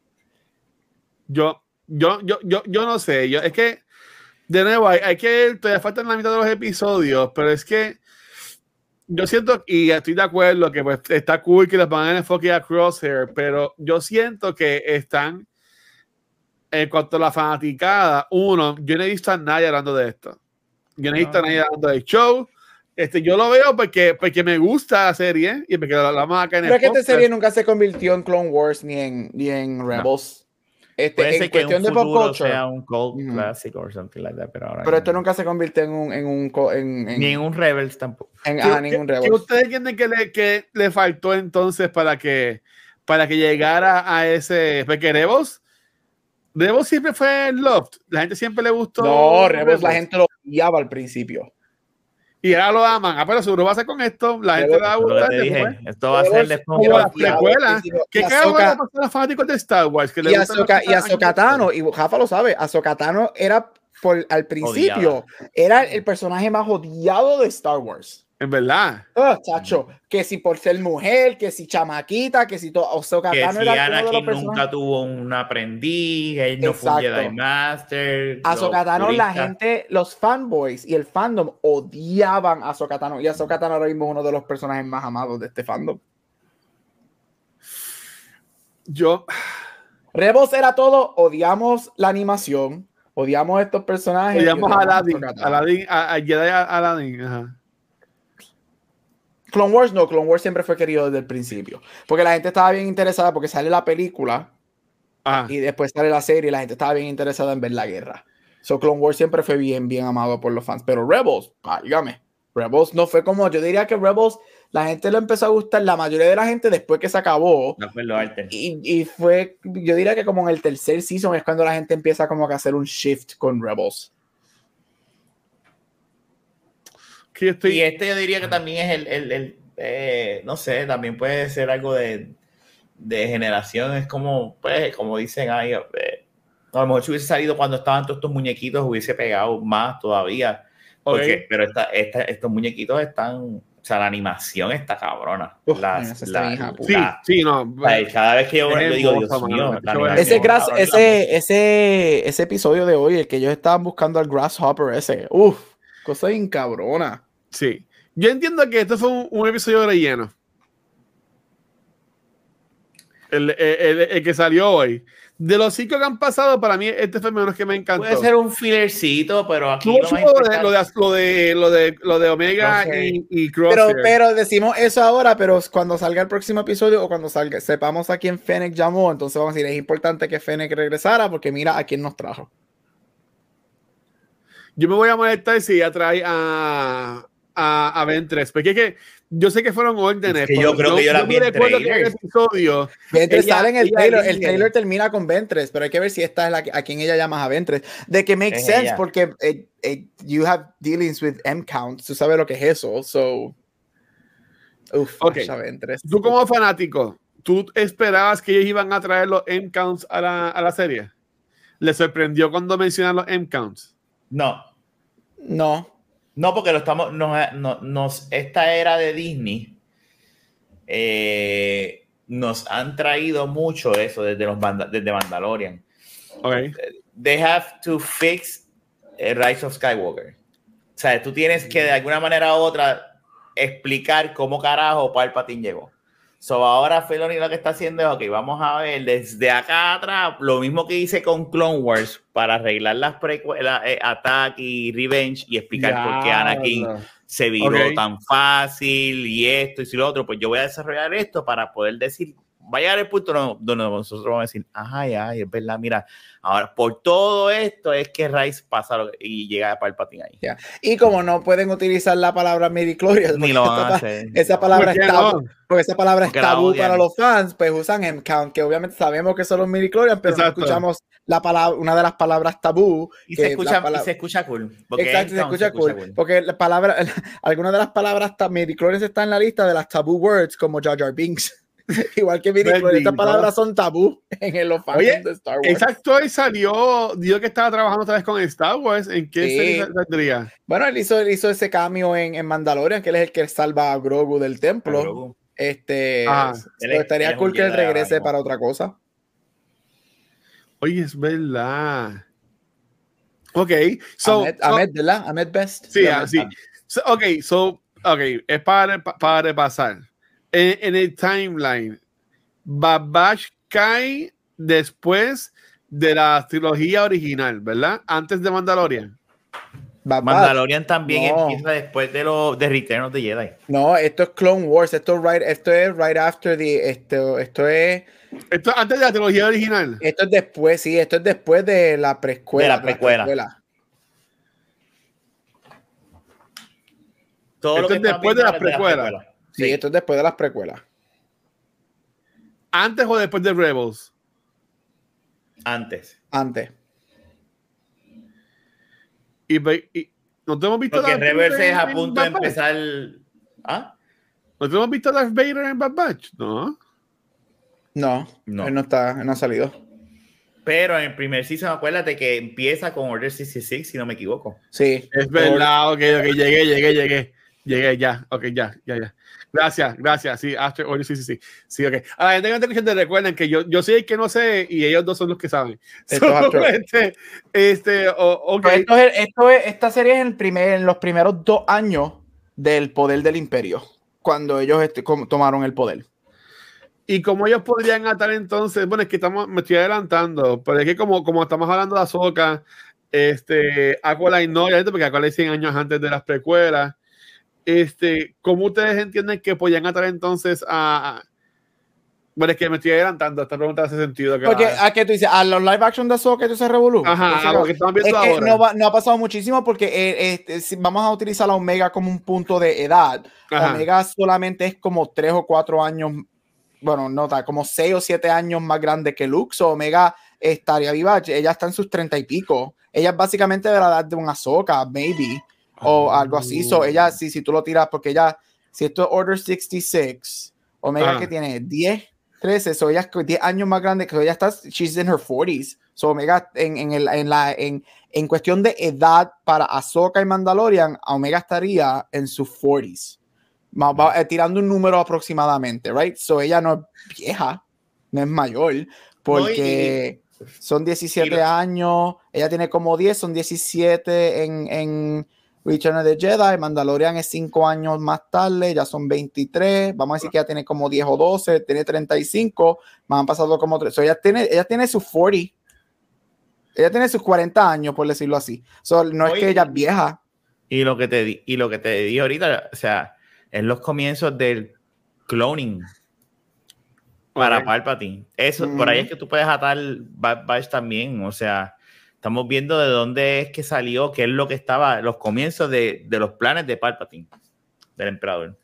Yo, yo, yo, yo, yo no sé. Yo, es que, de nuevo, hay, hay que. Todavía faltan la mitad de los episodios, pero es que. Yo siento, y estoy de acuerdo, que pues está cool que les van a enfoque a Crosshair, pero yo siento que están, en cuanto a la fanaticada, uno, yo no he visto a nadie hablando de esto. Yo no he visto no. a nadie hablando del show. Este, yo lo veo porque, porque me gusta la serie y porque la hablamos acá en el podcast. Pero que esta serie nunca se convirtió en Clone Wars ni en, ni en Rebels. No. Este, Puede en ser cuestión que de pop culture sea un cult mm-hmm. classic or something like that, pero ahora pero esto no. Nunca se convierte en un en un en, en, ni en un Rebels tampoco. En, ah, ningún Rebels. ¿Qué ustedes entienden que le, que le faltó entonces para que para que llegara a ese? Porque Rebels Rebels siempre fue loved, la gente siempre le gustó. No, Rebels, Rebels. La gente lo odiaba al principio. Y ahora lo aman. Ah, pero seguro va a ser con esto. La gente le va a gustar. Te dije, después. esto va a ser después. Como las precuelas. ¿Qué Y cada uno Ahsoka- le pasa a los fanáticos de Star Wars? Que le Y gustan Ahsoka las y cosas Ahsoka Tano, y Rafa lo sabe, Ahsoka Tano era por, al principio, Odiada. era el personaje más odiado de Star Wars. En verdad. Oh, chacho, que si por ser mujer, que si chamaquita, que si todo. Ahsoka Que Tano si era uno de los Anakin personajes. nunca tuvo un aprendiz, él no fue un Exacto. Jedi Master. Ahsoka Tano, los la puristas. gente, los fanboys y el fandom odiaban a Ahsoka Tano. Y Ahsoka Tano ahora mismo es uno de los personajes más amados de este fandom. Yo. Rebels era todo, odiamos la animación, odiamos estos personajes. Odiamos y a odiamos Aladdin. Ahsoka Tano. Aladdin a, a Jedi a Aladdin. Ajá. Clone Wars no, Clone Wars siempre fue querido desde el principio. Porque la gente estaba bien interesada porque sale la película Ajá. y después sale la serie y la gente estaba bien interesada en ver la guerra. So Clone Wars siempre fue bien, bien amado por los fans. Pero Rebels, dígame, Rebels no fue como, yo diría que Rebels, la gente lo empezó a gustar, la mayoría de la gente después que se acabó. No fue lo arte. Y, y fue, yo diría que como en el tercer season es cuando la gente empieza como que a hacer un shift con Rebels. Que estoy... Y este yo diría que también es el, el, el eh, no sé, también puede ser algo de, de generación. Es como, pues, como dicen ahí, eh, a lo mejor si hubiese salido cuando estaban todos estos muñequitos, hubiese pegado más todavía. Porque, Okay. Pero esta, esta, estos muñequitos están, o sea, la animación está cabrona. Uf, Las- esa está la- bien hija puta. Sí, la- sí, no. o sea, cada vez que yo, Es yo digo, hermoso, Dios mano. mío, la Ese Ese, animación, gras, cabrón, ese, ese, ese episodio de hoy, el que ellos estaban buscando al Grasshopper ese, uff, cosa bien cabrona. Sí. Yo entiendo que esto fue un, un episodio de relleno. El, el, el, el que salió hoy. De los cinco que han pasado, para mí este fue menos que me encantó. Puede ser un fillercito, pero aquí Tuvo lo su- más lo, de, importante- lo, de, lo, de, lo, de, lo de Omega Crosshair. y, y Pero, Crosshair. pero decimos eso ahora, pero cuando salga el próximo episodio o cuando salga, sepamos a quién Fennec llamó, entonces vamos a decir, es importante que Fennec regresara porque mira a quién nos trajo. Yo me voy a molestar si ya trae a, a, a Ventress, porque es que yo sé que fueron órdenes. Es que yo pero creo que yo la vi me en recuerdo que en el trailers. episodio. Ventress ella- sale en el ella trailer, el elige. trailer termina con Ventress, pero hay que ver si esta es la que- a quien ella llama a Ventress. De que makes Es sense ella. porque eh, eh, you have dealings with M counts, tú sabes lo que es eso, so uf, Ok. a Ventress. Tú como fanático, ¿tú esperabas que ellos iban a traer los M-Counts a la, a la serie? ¿Le sorprendió cuando mencionan los M-Counts? No, No. no, porque lo estamos, nos, nos, nos- esta era de Disney eh, nos han traído mucho eso desde los Manda- desde Mandalorian. Ok. They have to fix eh, Rise of Skywalker. O sea, tú tienes que de alguna manera u otra explicar cómo carajo Palpatine llegó. So ahora Filoni lo que está haciendo es, ok, vamos a ver desde acá atrás, lo mismo que hice con Clone Wars para arreglar las precuelas, eh, Attack y Revenge y explicar por qué Anakin Diablo. se viró Ok. tan fácil y esto y si lo otro, pues yo voy a desarrollar esto para poder decir, va a llegar el punto donde nosotros vamos a decir, ay, ay, es verdad, mira, ahora por todo esto es que Rice pasa lo- y llega a Palpatine ahí. Yeah. Y como no pueden utilizar la palabra midichlorians, Ni lo van a hacer. esa palabra ¿Por qué es tabú, no? porque esa palabra Porque es la tabú odian. para los fans, pues usan M-count, que obviamente sabemos que son los midichlorians, pero Exacto. no escuchamos la palabra, una de las palabras tabú. Y que se, la escucha, palabra- y se escucha cool. Porque Exacto, se entonces escucha cool, porque la palabra, algunas de las palabras ta- midichlorians están en la lista de las tabú words, como Jar Jar Binks. Igual que midichlorians, estas Bendito. palabras son tabú en los fans Oye, de Star Wars. Ese actor salió, dijo que estaba trabajando otra vez con Star Wars. ¿En qué Sí. serie saldría? Bueno, él hizo, él hizo ese cambio en, en Mandalorian, que él es el que salva a Grogu del templo. Grogu. Este, Ajá. so, Él es- estaría él es cool un que él Jedi ahora regrese mismo. para otra cosa. Oye, es verdad. Ok, so, Ahmed, so- Ahmed, ¿verdad? Ahmed Best. sí, Ahmed. así. So, ok, so, ok, es para, para repasar. En, en el timeline, Bad Batch cae después de la trilogía original, ¿verdad? Antes de Mandalorian. Bad Batch. Mandalorian también No. empieza después de los de Return of the Jedi. No, esto es Clone Wars. Esto es right, esto es right after the. Esto, esto es. Esto es antes de la trilogía original. Esto es después, sí. Esto es después de la preescuela. De la precuela. Todo Esto lo que es después de estamos las viendo es precuelas. Sí, esto es después de las precuelas. ¿Antes o después de Rebels? Antes. Antes. Y, ve- y- ¿No te hemos visto Porque Darth Reverse Vader es a en punto de Bad Batch? empezar. ¿Ah? ¿No te hemos visto a Darth Vader en Bad Batch? No. No, No. él no está, él no ha salido. Pero en el primer season, acuérdate que empieza con Order sesenta y seis, si no me equivoco. Sí. Es verdad, ok, ok, llegué, llegué, llegué. Llegué, ya, ok, ya, ya, ya. Gracias, gracias, sí, After Order, sí, sí, sí. Sí, ok. A la gente que está escuchando, recuerden que yo, yo soy el que no sé y ellos dos son los que saben. Esto So, es After- este, este, oh, ok. Pero esto es, esto es, esta serie es en, el primer, en los primeros dos años del poder del imperio, cuando ellos este, como, tomaron el poder. Y como ellos podrían atar entonces, bueno, es que estamos, me estoy adelantando, pero es que como, como estamos hablando de Ahsoka, este, Aqualine no, obviamente, porque Aqualine cien años antes de las precuelas, este, ¿cómo ustedes entienden que podían atar entonces a, a- bueno, es que me estoy adelantando, esta pregunta hace sentido. Que Porque, la- ¿a qué tú dices? ¿A los live action de Ahsoka eso se revolú? Ajá, a lo que estamos viendo Es que ahora. no, va- no ha pasado muchísimo porque eh, este, si vamos a utilizar a Omega como un punto de edad. Ajá. Omega solamente es como tres o cuatro años, bueno, no tal, como seis o siete años más grande que Luke. So Omega estaría viva, ella está en sus treinta y pico. Ella es básicamente de la edad de un Ahsoka, maybe, o Oh. algo así. So ella, si, si tú lo tiras, porque ella, si esto es Order sesenta y seis, Omega Ajá. que tiene diez, trece, so ella es diez años más grande que ella está, she's in her forties. So Omega en, en, el, en, la, en, en cuestión de edad para Ahsoka y Mandalorian, Omega estaría en sus forties. Va, va, eh, tirando un número aproximadamente, right? So ella no es vieja, no es mayor, porque No, y- son diecisiete y lo- años, ella tiene como diez, son diecisiete en, en Return of the Jedi, Mandalorian es cinco años más tarde, ya son veintitrés, vamos a decir que ella tiene como diez o doce, tiene treinta y cinco, me han pasado como tres, so ella tiene, ella tiene sus cuarenta, ella tiene sus cuarenta años, por decirlo así, so, no es Oye, que ella es vieja. Y lo que te di, y lo que te di ahorita, o sea, en los comienzos del cloning para Ok. Palpatine. Eso, Ujú. por ahí es que tú puedes atar Bad Batch también. O sea, estamos viendo de dónde es que salió, qué es lo que estaba, los comienzos de, de los planes de Palpatine, del emperador.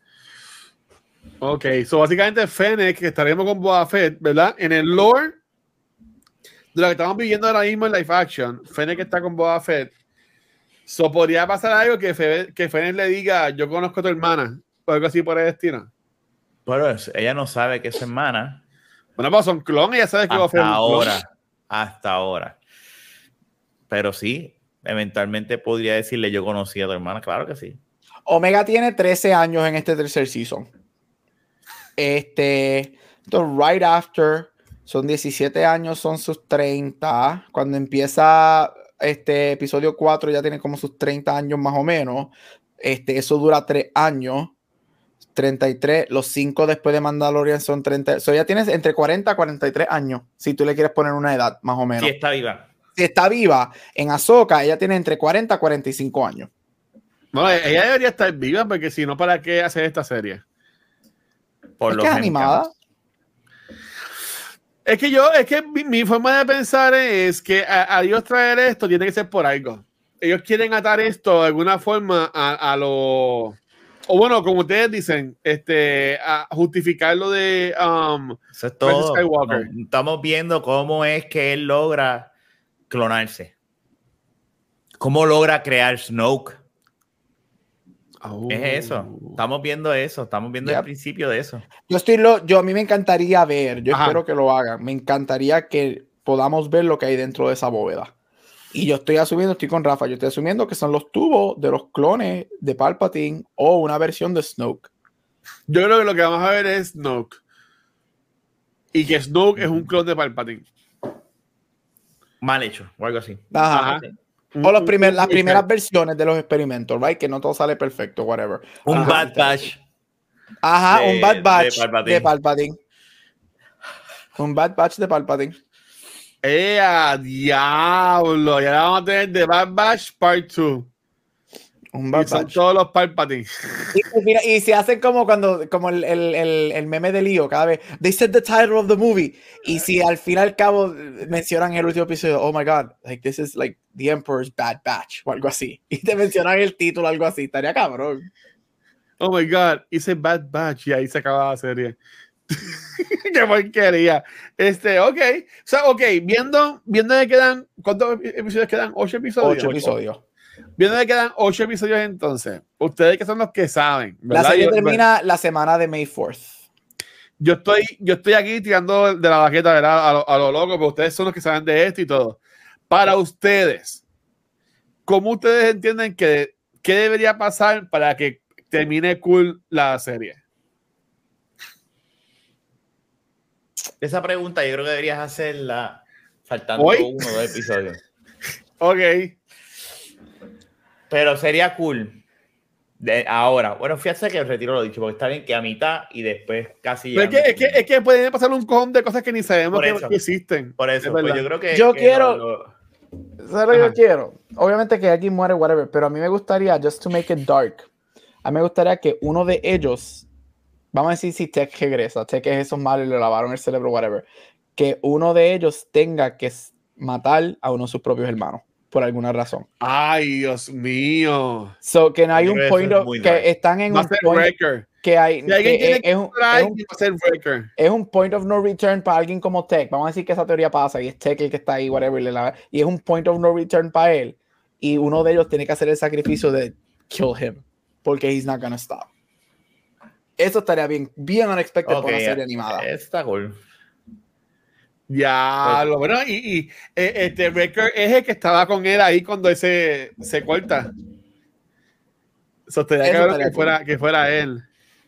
Ok, so básicamente Fennec, que estaremos con Boba Fett, ¿verdad? En el lore de lo que estamos viviendo ahora mismo en live action, Fennec está con Boba Fett. So podría pasar algo que, Fe, que Fennec le diga, yo conozco a tu hermana, o algo así por el destino. Pero ella no sabe que es su hermana. Bueno, pues son clones, ya sabes que Boba Fett Hasta es un clon. ahora. Hasta ahora. Pero sí, eventualmente podría decirle, yo conocí a tu hermana. Claro que sí. Omega tiene trece años en este tercer season. Este, entonces, right after, son diecisiete años, son sus treinta. Cuando empieza este episodio cuatro, ya tiene como sus treinta años más o menos. Este, eso dura tres años. treinta y tres, los cinco después de Mandalorian son treinta. So ya tienes entre cuarenta a cuarenta y tres años, si tú le quieres poner una edad, más o menos. Sí, está viva. Si está viva, en Ahsoka, ella tiene entre cuarenta a cuarenta y cinco años. No, ella debería estar viva, porque si no, ¿para qué hacer esta serie? Por Es los que es animada. mexicanos. Es que yo, es que mi, mi forma de pensar es que a, a Dios traer esto tiene que ser por algo. Ellos quieren atar esto de alguna forma a, a lo... O bueno, como ustedes dicen, este, a justificar lo de um, Eso es todo. Skywalker. No, estamos viendo cómo es que él logra clonarse. Cómo logra crear Snoke. Oh. Es eso. Estamos viendo eso. Estamos viendo Yep. el principio de eso. Yo estoy lo, yo a mí me encantaría ver, yo Ajá. espero que lo hagan. Me encantaría que podamos ver lo que hay dentro de esa bóveda. Y yo estoy asumiendo, estoy con Rafa, yo estoy asumiendo que son los tubos de los clones de Palpatine o una versión de Snoke. Yo creo que lo que vamos a ver es Snoke. Y que Snoke es un clon de Palpatine. Mal hecho o algo así. Ajá. Ajá. O los primer, las Un- primeras versiones de los experimentos, right? Que no todo sale perfecto, whatever. Un Ajá. Bad Batch. Ajá, de- un Bad Batch de Palpatine. de Palpatine. Un Bad Batch de Palpatine. ¡Eh, a diablo! Ya la vamos a tener de Bad Batch Part dos. Un Y Bad son Batch. todos los Palpatine. Y, pues mira, y se hacen como cuando, como el, el, el, el meme de Lío, cada vez, they said the title of the movie. Y si al fin y al cabo mencionan el último episodio, oh my god, like this is like the Emperor's Bad Batch, o algo así. Y te mencionan el título, algo así, estaría cabrón. Oh my god, hice Bad Batch y ahí se acaba la serie. Qué porquería. Este, ok. O sea, ok, viendo, viendo que quedan, ¿cuántos episodios quedan? ¿Ocho episodios? Ocho episodios. Viendo que quedan ocho episodios entonces, ustedes que son los que saben, ¿verdad? La serie yo, termina la semana de May fourth. Yo estoy, yo estoy aquí tirando de la baqueta, ¿verdad? A lo, a lo loco, pero ustedes son los que saben de esto y todo. Para ustedes, ¿cómo ustedes entienden que qué debería pasar para que termine cool la serie? Esa pregunta yo creo que deberías hacerla faltando ¿Hoy? uno o dos episodios. Ok. Pero sería cool. De ahora, bueno, fíjate que retiro lo dicho, porque está bien que a mitad y después casi. Pero es, que, es, que, es que pueden pasar un cojón de cosas que ni sabemos que, que existen. Por eso, pues yo creo que. Yo que quiero. Lo, lo... ¿Sabes lo que yo quiero? Obviamente que alguien muere, whatever, pero a mí me gustaría, just to make it dark, a mí me gustaría que uno de ellos, vamos a decir si Tech regresa, Tech es esos malos y le lavaron el cerebro, whatever, que uno de ellos tenga que matar a uno de sus propios hermanos. Por alguna razón. Ay, Dios mío. So, que no hay un point of, que dark. Están en va un point que hay si que es, es, un, es, un, es un point of no return para alguien como Tech. Vamos a decir que esa teoría pasa y es Tech el que está ahí, whatever, y, la, y es un point of no return para él. Y uno de ellos tiene que hacer el sacrificio de kill him porque he's not gonna stop. Eso estaría bien, bien unexpected okay, por una serie animada. Está cool. Ya, lo bueno, y, y este Wrecker es el que estaba con él ahí cuando ese se corta. Eso estaría cabrón que fuera, que fuera él.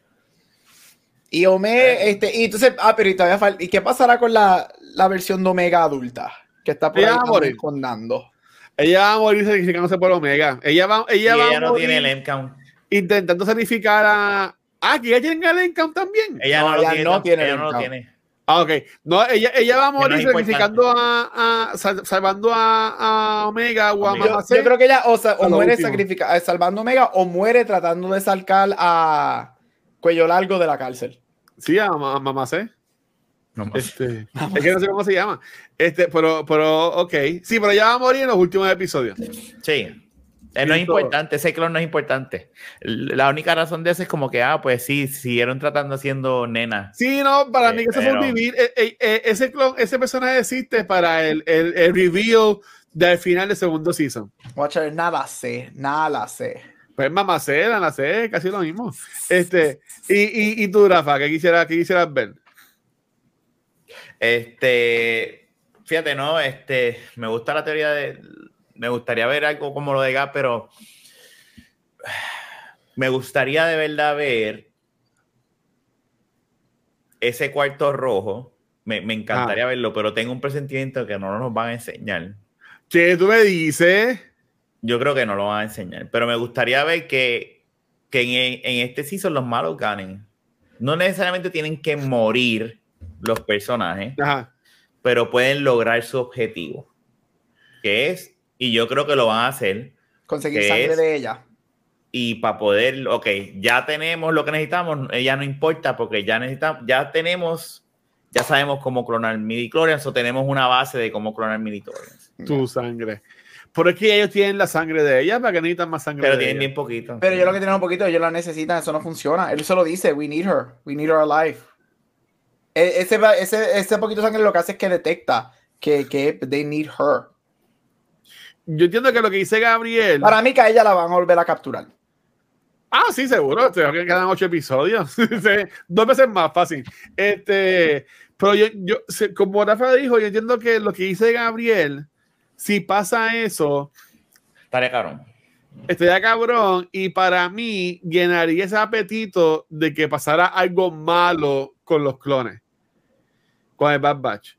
Y Omega, este, y entonces, ah, pero y todavía falta. ¿Y qué pasará con la, la versión de Omega adulta? Que está por ella ahí escondando. Ella va a morir sacrificándose por Omega. Ella va, ella y va ella a no morir tiene el endcount. Intentando sacrificar a. Ah, que ella tiene el endcount también. Ella no, no, ella tiene, no tiene. Ella no lo tiene. Ah, ok. No, ella, ella va a morir no sacrificando a, a salvando a, a Omega o a Mamá C. Yo creo que ella o, sea, o muere sacrificando, salvando a Omega o muere tratando de sacar a Cuello Largo de la cárcel. Sí, a, a Mamá C. No, este, Mamá es que no sé cómo se llama. Este, pero, pero, ok. Sí, pero ella va a morir en los últimos episodios. Sí. Eh, no es importante, ese clon no es importante. La única razón de eso es como que, ah, pues sí, siguieron tratando haciendo nena. Sí, no, para eh, mí que eso pero... fue un vivir. Eh, eh, eh, ese clon, ese personaje existe para el, el, el reveal del final del segundo season. Watcher, nada sé, nada sé. Pues mamacera, la sé, casi lo mismo. Este, y, y, y tú, Rafa, ¿qué quisieras, qué quisieras ver? Este, fíjate, no, este, me gusta la teoría de. Me gustaría ver algo como lo de Gap, pero me gustaría de verdad ver ese cuarto rojo. Me, me encantaría ah. verlo, pero tengo un presentimiento que no nos van a enseñar. ¿Qué tú me dices? Yo creo que no lo van a enseñar, pero me gustaría ver que, que en, en este season los malos ganen. No necesariamente tienen que morir los personajes, Ajá. pero pueden lograr su objetivo, que es... Y yo creo que lo van a hacer. Conseguir sangre es, de ella. Y para poder, ok, ya tenemos lo que necesitamos, ella no importa porque ya necesitamos, ya tenemos, ya sabemos cómo clonar midichlorians o tenemos una base de cómo clonar midichlorians. Tu sangre. Pero es que ellos tienen la sangre de ella, ¿para que necesitan más sangre Pero de tienen ella? bien poquito. Pero yo lo que tienen un poquito, ellos la necesitan, eso no funciona. Él solo dice, we need her, we need her alive. Ese, ese, ese poquito de sangre lo que hace es que detecta que, que they need her. Yo entiendo que lo que dice Gabriel... Para mí que a ella la van a volver a capturar. Ah, sí, seguro. Creo que quedan ocho episodios. Dos veces más fácil. Este, pero yo, yo, como Rafa dijo, yo entiendo que lo que dice Gabriel, si pasa eso... Estaría cabrón. Estaría cabrón. Y para mí, llenaría ese apetito de que pasara algo malo con los clones. Con el Bad Batch.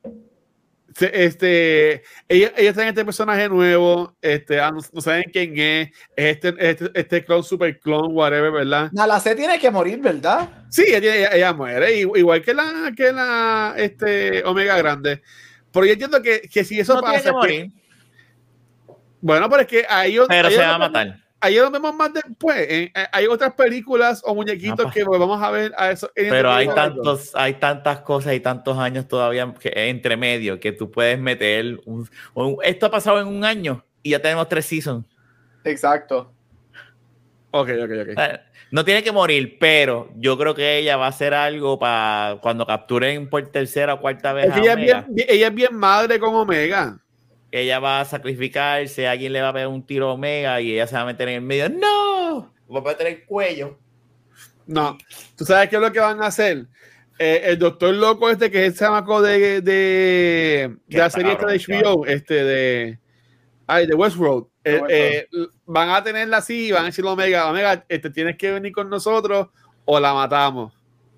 Este, ellos, ellos tienen este personaje nuevo, este, no, no saben quién es, este, este, este clon, super clon, whatever, ¿verdad? La C tiene que morir, ¿verdad? Sí, ella, ella, ella muere, igual que la, que la este, Omega Grande. Pero yo entiendo que, que si eso no pasa. Tiene que morir. Bueno, pero es que ahí. Pero ahí se va a matar. Ahí lo vemos más después. Eh, hay otras películas o muñequitos ah, que vamos a ver a eso. Pero hay tantos, hay tantas cosas y tantos años todavía que, entre medio que tú puedes meter. Un, un, esto ha pasado en un año y ya tenemos tres seasons. Exacto. Ok, ok, ok. No tiene que morir, pero yo creo que ella va a hacer algo para cuando capturen por tercera o cuarta vez. Es que ella, es bien, ella es bien madre con Omega. ella va a sacrificarse, alguien le va a pegar un tiro a Omega y ella se va a meter en el medio. ¡No! Va a meter el cuello. No. ¿Tú sabes qué es lo que van a hacer? Eh, el doctor loco este que es el chamaco de, de, de la serie esta de H B O, este de, ay, de Westworld. Eh, eh, van a tenerla así y van a decirle a Omega, Omega, este, tienes que venir con nosotros o la matamos.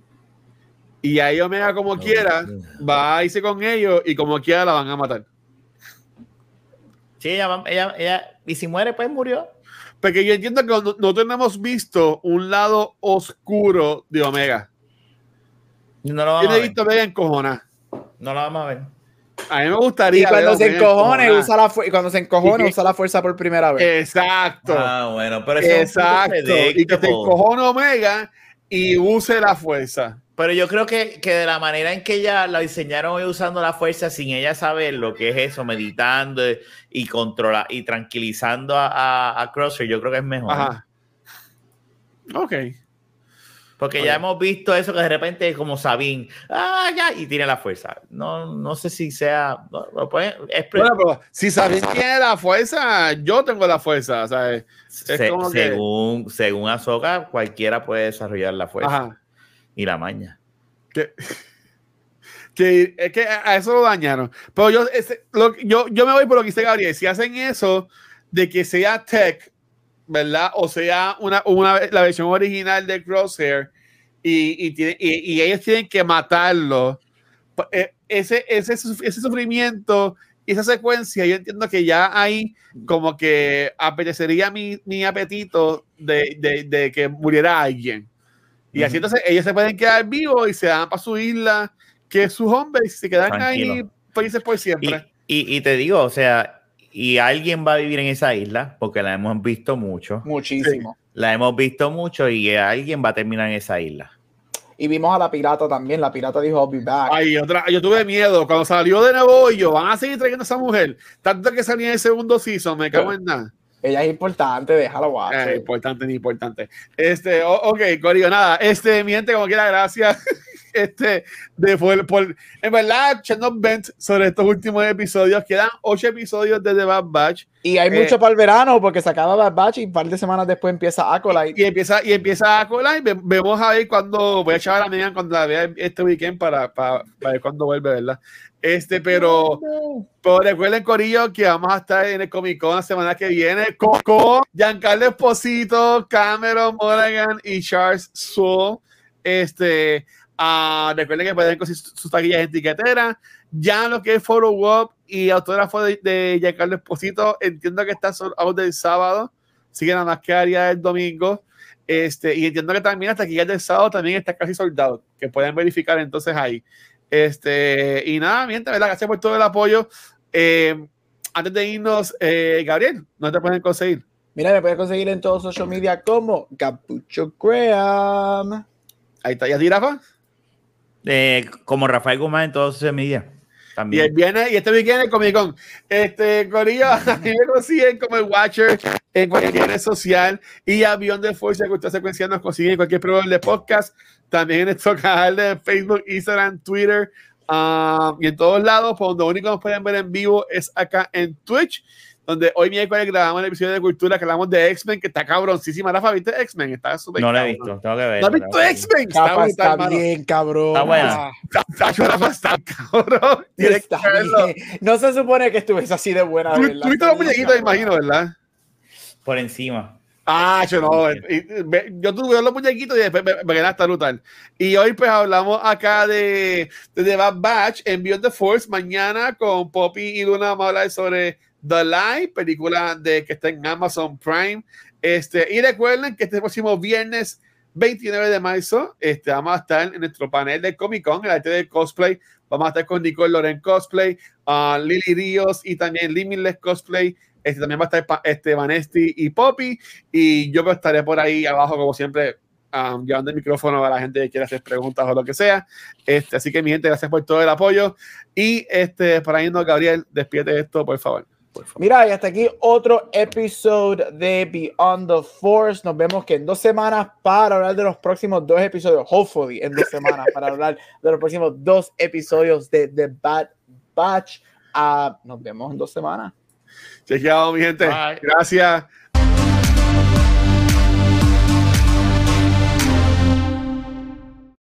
Y ahí Omega como no, quiera no. va a irse con ellos y como quiera la van a matar. Sí, ella, ella, ella, y si muere, pues murió. Porque yo entiendo que no, no tenemos visto un lado oscuro de Omega. No lo vamos yo no he visto a Omega encojonar. No lo vamos a ver. A mí me gustaría. Y cuando se encojone, usa la fu- y cuando se encojone, usa la fuerza por primera vez. Exacto. Ah, bueno, pero eso Exacto. Es y que se encojone Omega y use la fuerza. Pero yo creo que, que de la manera en que ella la diseñaron hoy usando la fuerza sin ella saber lo que es eso, meditando y controla y tranquilizando a, a, a Crosshair, yo creo que es mejor. Ajá. Ok. Porque okay. ya hemos visto eso que de repente es como Sabine, ah, ya, y tiene la fuerza. No, no sé si sea. No, lo pueden, es bueno, pero si Sabine tiene la fuerza, yo tengo la fuerza. O sea, es se, como según, que... según Ahsoka, cualquiera puede desarrollar la fuerza. Ajá. Y la maña. Que, que, es que a eso lo dañaron. Pero yo, ese, lo, yo, yo me voy por lo que dice Gabriel. Si hacen eso de que sea tech, ¿verdad? O sea, una, una, la versión original de Crosshair y, y, tiene, y, y ellos tienen que matarlo. Ese, ese, ese sufrimiento y esa secuencia, yo entiendo que ya hay como que apetecería mi, mi apetito de, de, de que muriera alguien. Y uh-huh. así entonces ellos se pueden quedar vivos y se dan para su isla, que es su hombre, y se quedan Tranquilo. ahí felices por siempre. Y, y, y te digo, o sea, y alguien va a vivir en esa isla, porque la hemos visto mucho. Muchísimo. Sí. La hemos visto mucho y alguien va a terminar en esa isla. Y vimos a la pirata también. La pirata dijo, I'll be back. Ay, otra, yo tuve miedo. Cuando salió de nuevo, yo, van a seguir trayendo a esa mujer. Tanto que salía en el segundo season, me cago en nada. Ella es importante, déjala guapo. Eh, importante, ni importante. Este, oh, ok, Corillo, nada. Este, mi gente, como quiera, gracias. Este, de, por, por, en verdad, echando vent sobre estos últimos episodios. Quedan ocho episodios de The Bad Batch. Y hay eh, mucho para el verano, porque se acaba Bad Batch y un par de semanas después empieza Acolyte. Y, y empieza, y empieza Acolyte. Vemos a ver cuando voy a echar a la Megan cuando la vea este weekend para, para, para ver cuándo vuelve, ¿verdad? Este, pero, pero recuerden, Corillo, que vamos a estar en el Comic Con la semana que viene con Giancarlo Esposito, Cameron Monaghan y Charles Soule. Este, uh, recuerden que pueden conseguir sus taquillas en tiquetera. Ya lo que es Photo Up y autógrafo de, de Giancarlo Esposito, entiendo que está sold out del sábado, así que nada más quedaría el domingo. Este, y entiendo que también hasta aquí el del sábado también está casi soldado, que pueden verificar entonces ahí. Este, y nada, mi gente, ¿verdad? Gracias por todo el apoyo. Eh, antes de irnos, eh, Gabriel, ¿dónde te pueden conseguir? Mira, me pueden conseguir en todos los social media como Capucho Graham. Ahí está, ¿y a ti, Rafa? Eh, como Rafael Guzmán en todos los social media. También. Y el viernes, y este weekend el Comic Con. Este, Corillo, a mí me consiguen como el Watcher en cualquier red social y a Beyond the Force, que ustedes secuencial nos consiguen en cualquier programa de podcast, también en nuestro canal de Facebook, Instagram, Twitter, um, y en todos lados, por donde lo único que nos pueden ver en vivo es acá en Twitch, donde hoy miércoles grabamos el episodio de Cultura que hablamos de X-Men, que está cabroncísima. Rafa, ¿viste X-Men? Está súper No lo he visto, tengo que ver. ¿No has visto X-Men? Está, está, está, está bien, cabrón. Está buena. Está, está, está cabrón. Está bien. No se supone que estuviese así de buena. Tú viste los muñequitos, imagino, ¿verdad? Por encima. Ah, yo no. Yo tuve los muñequitos y después me, me quedé hasta brutal. Y hoy pues hablamos acá de, de The Bad Batch en Beyond the Force. Mañana con Poppy y Luna vamos a hablar sobre The Lie, película de que está en Amazon Prime. Este, y recuerden que este próximo viernes veintinueve de marzo este, vamos a estar en nuestro panel de Comic Con, el arte del cosplay. Vamos a estar con Nicole Loren Cosplay, uh, Lily Ríos y también Limitless Cosplay. Este, también va a estar este, Vanesti y Poppy. Y yo estaré por ahí abajo, como siempre, um, llevando el micrófono a la gente que quiera hacer preguntas o lo que sea. Este, así que, mi gente, gracias por todo el apoyo. Y este, para irnos, Gabriel, despídete esto, por favor. Por favor. Mira, y hasta aquí otro episodio de Beyond the Force. Nos vemos que en dos semanas para hablar de los próximos dos episodios. Hopefully, en dos semanas para hablar de los próximos dos episodios de The Bad Batch. Uh, nos vemos en dos semanas. Chequeado, mi gente. Bye. Gracias.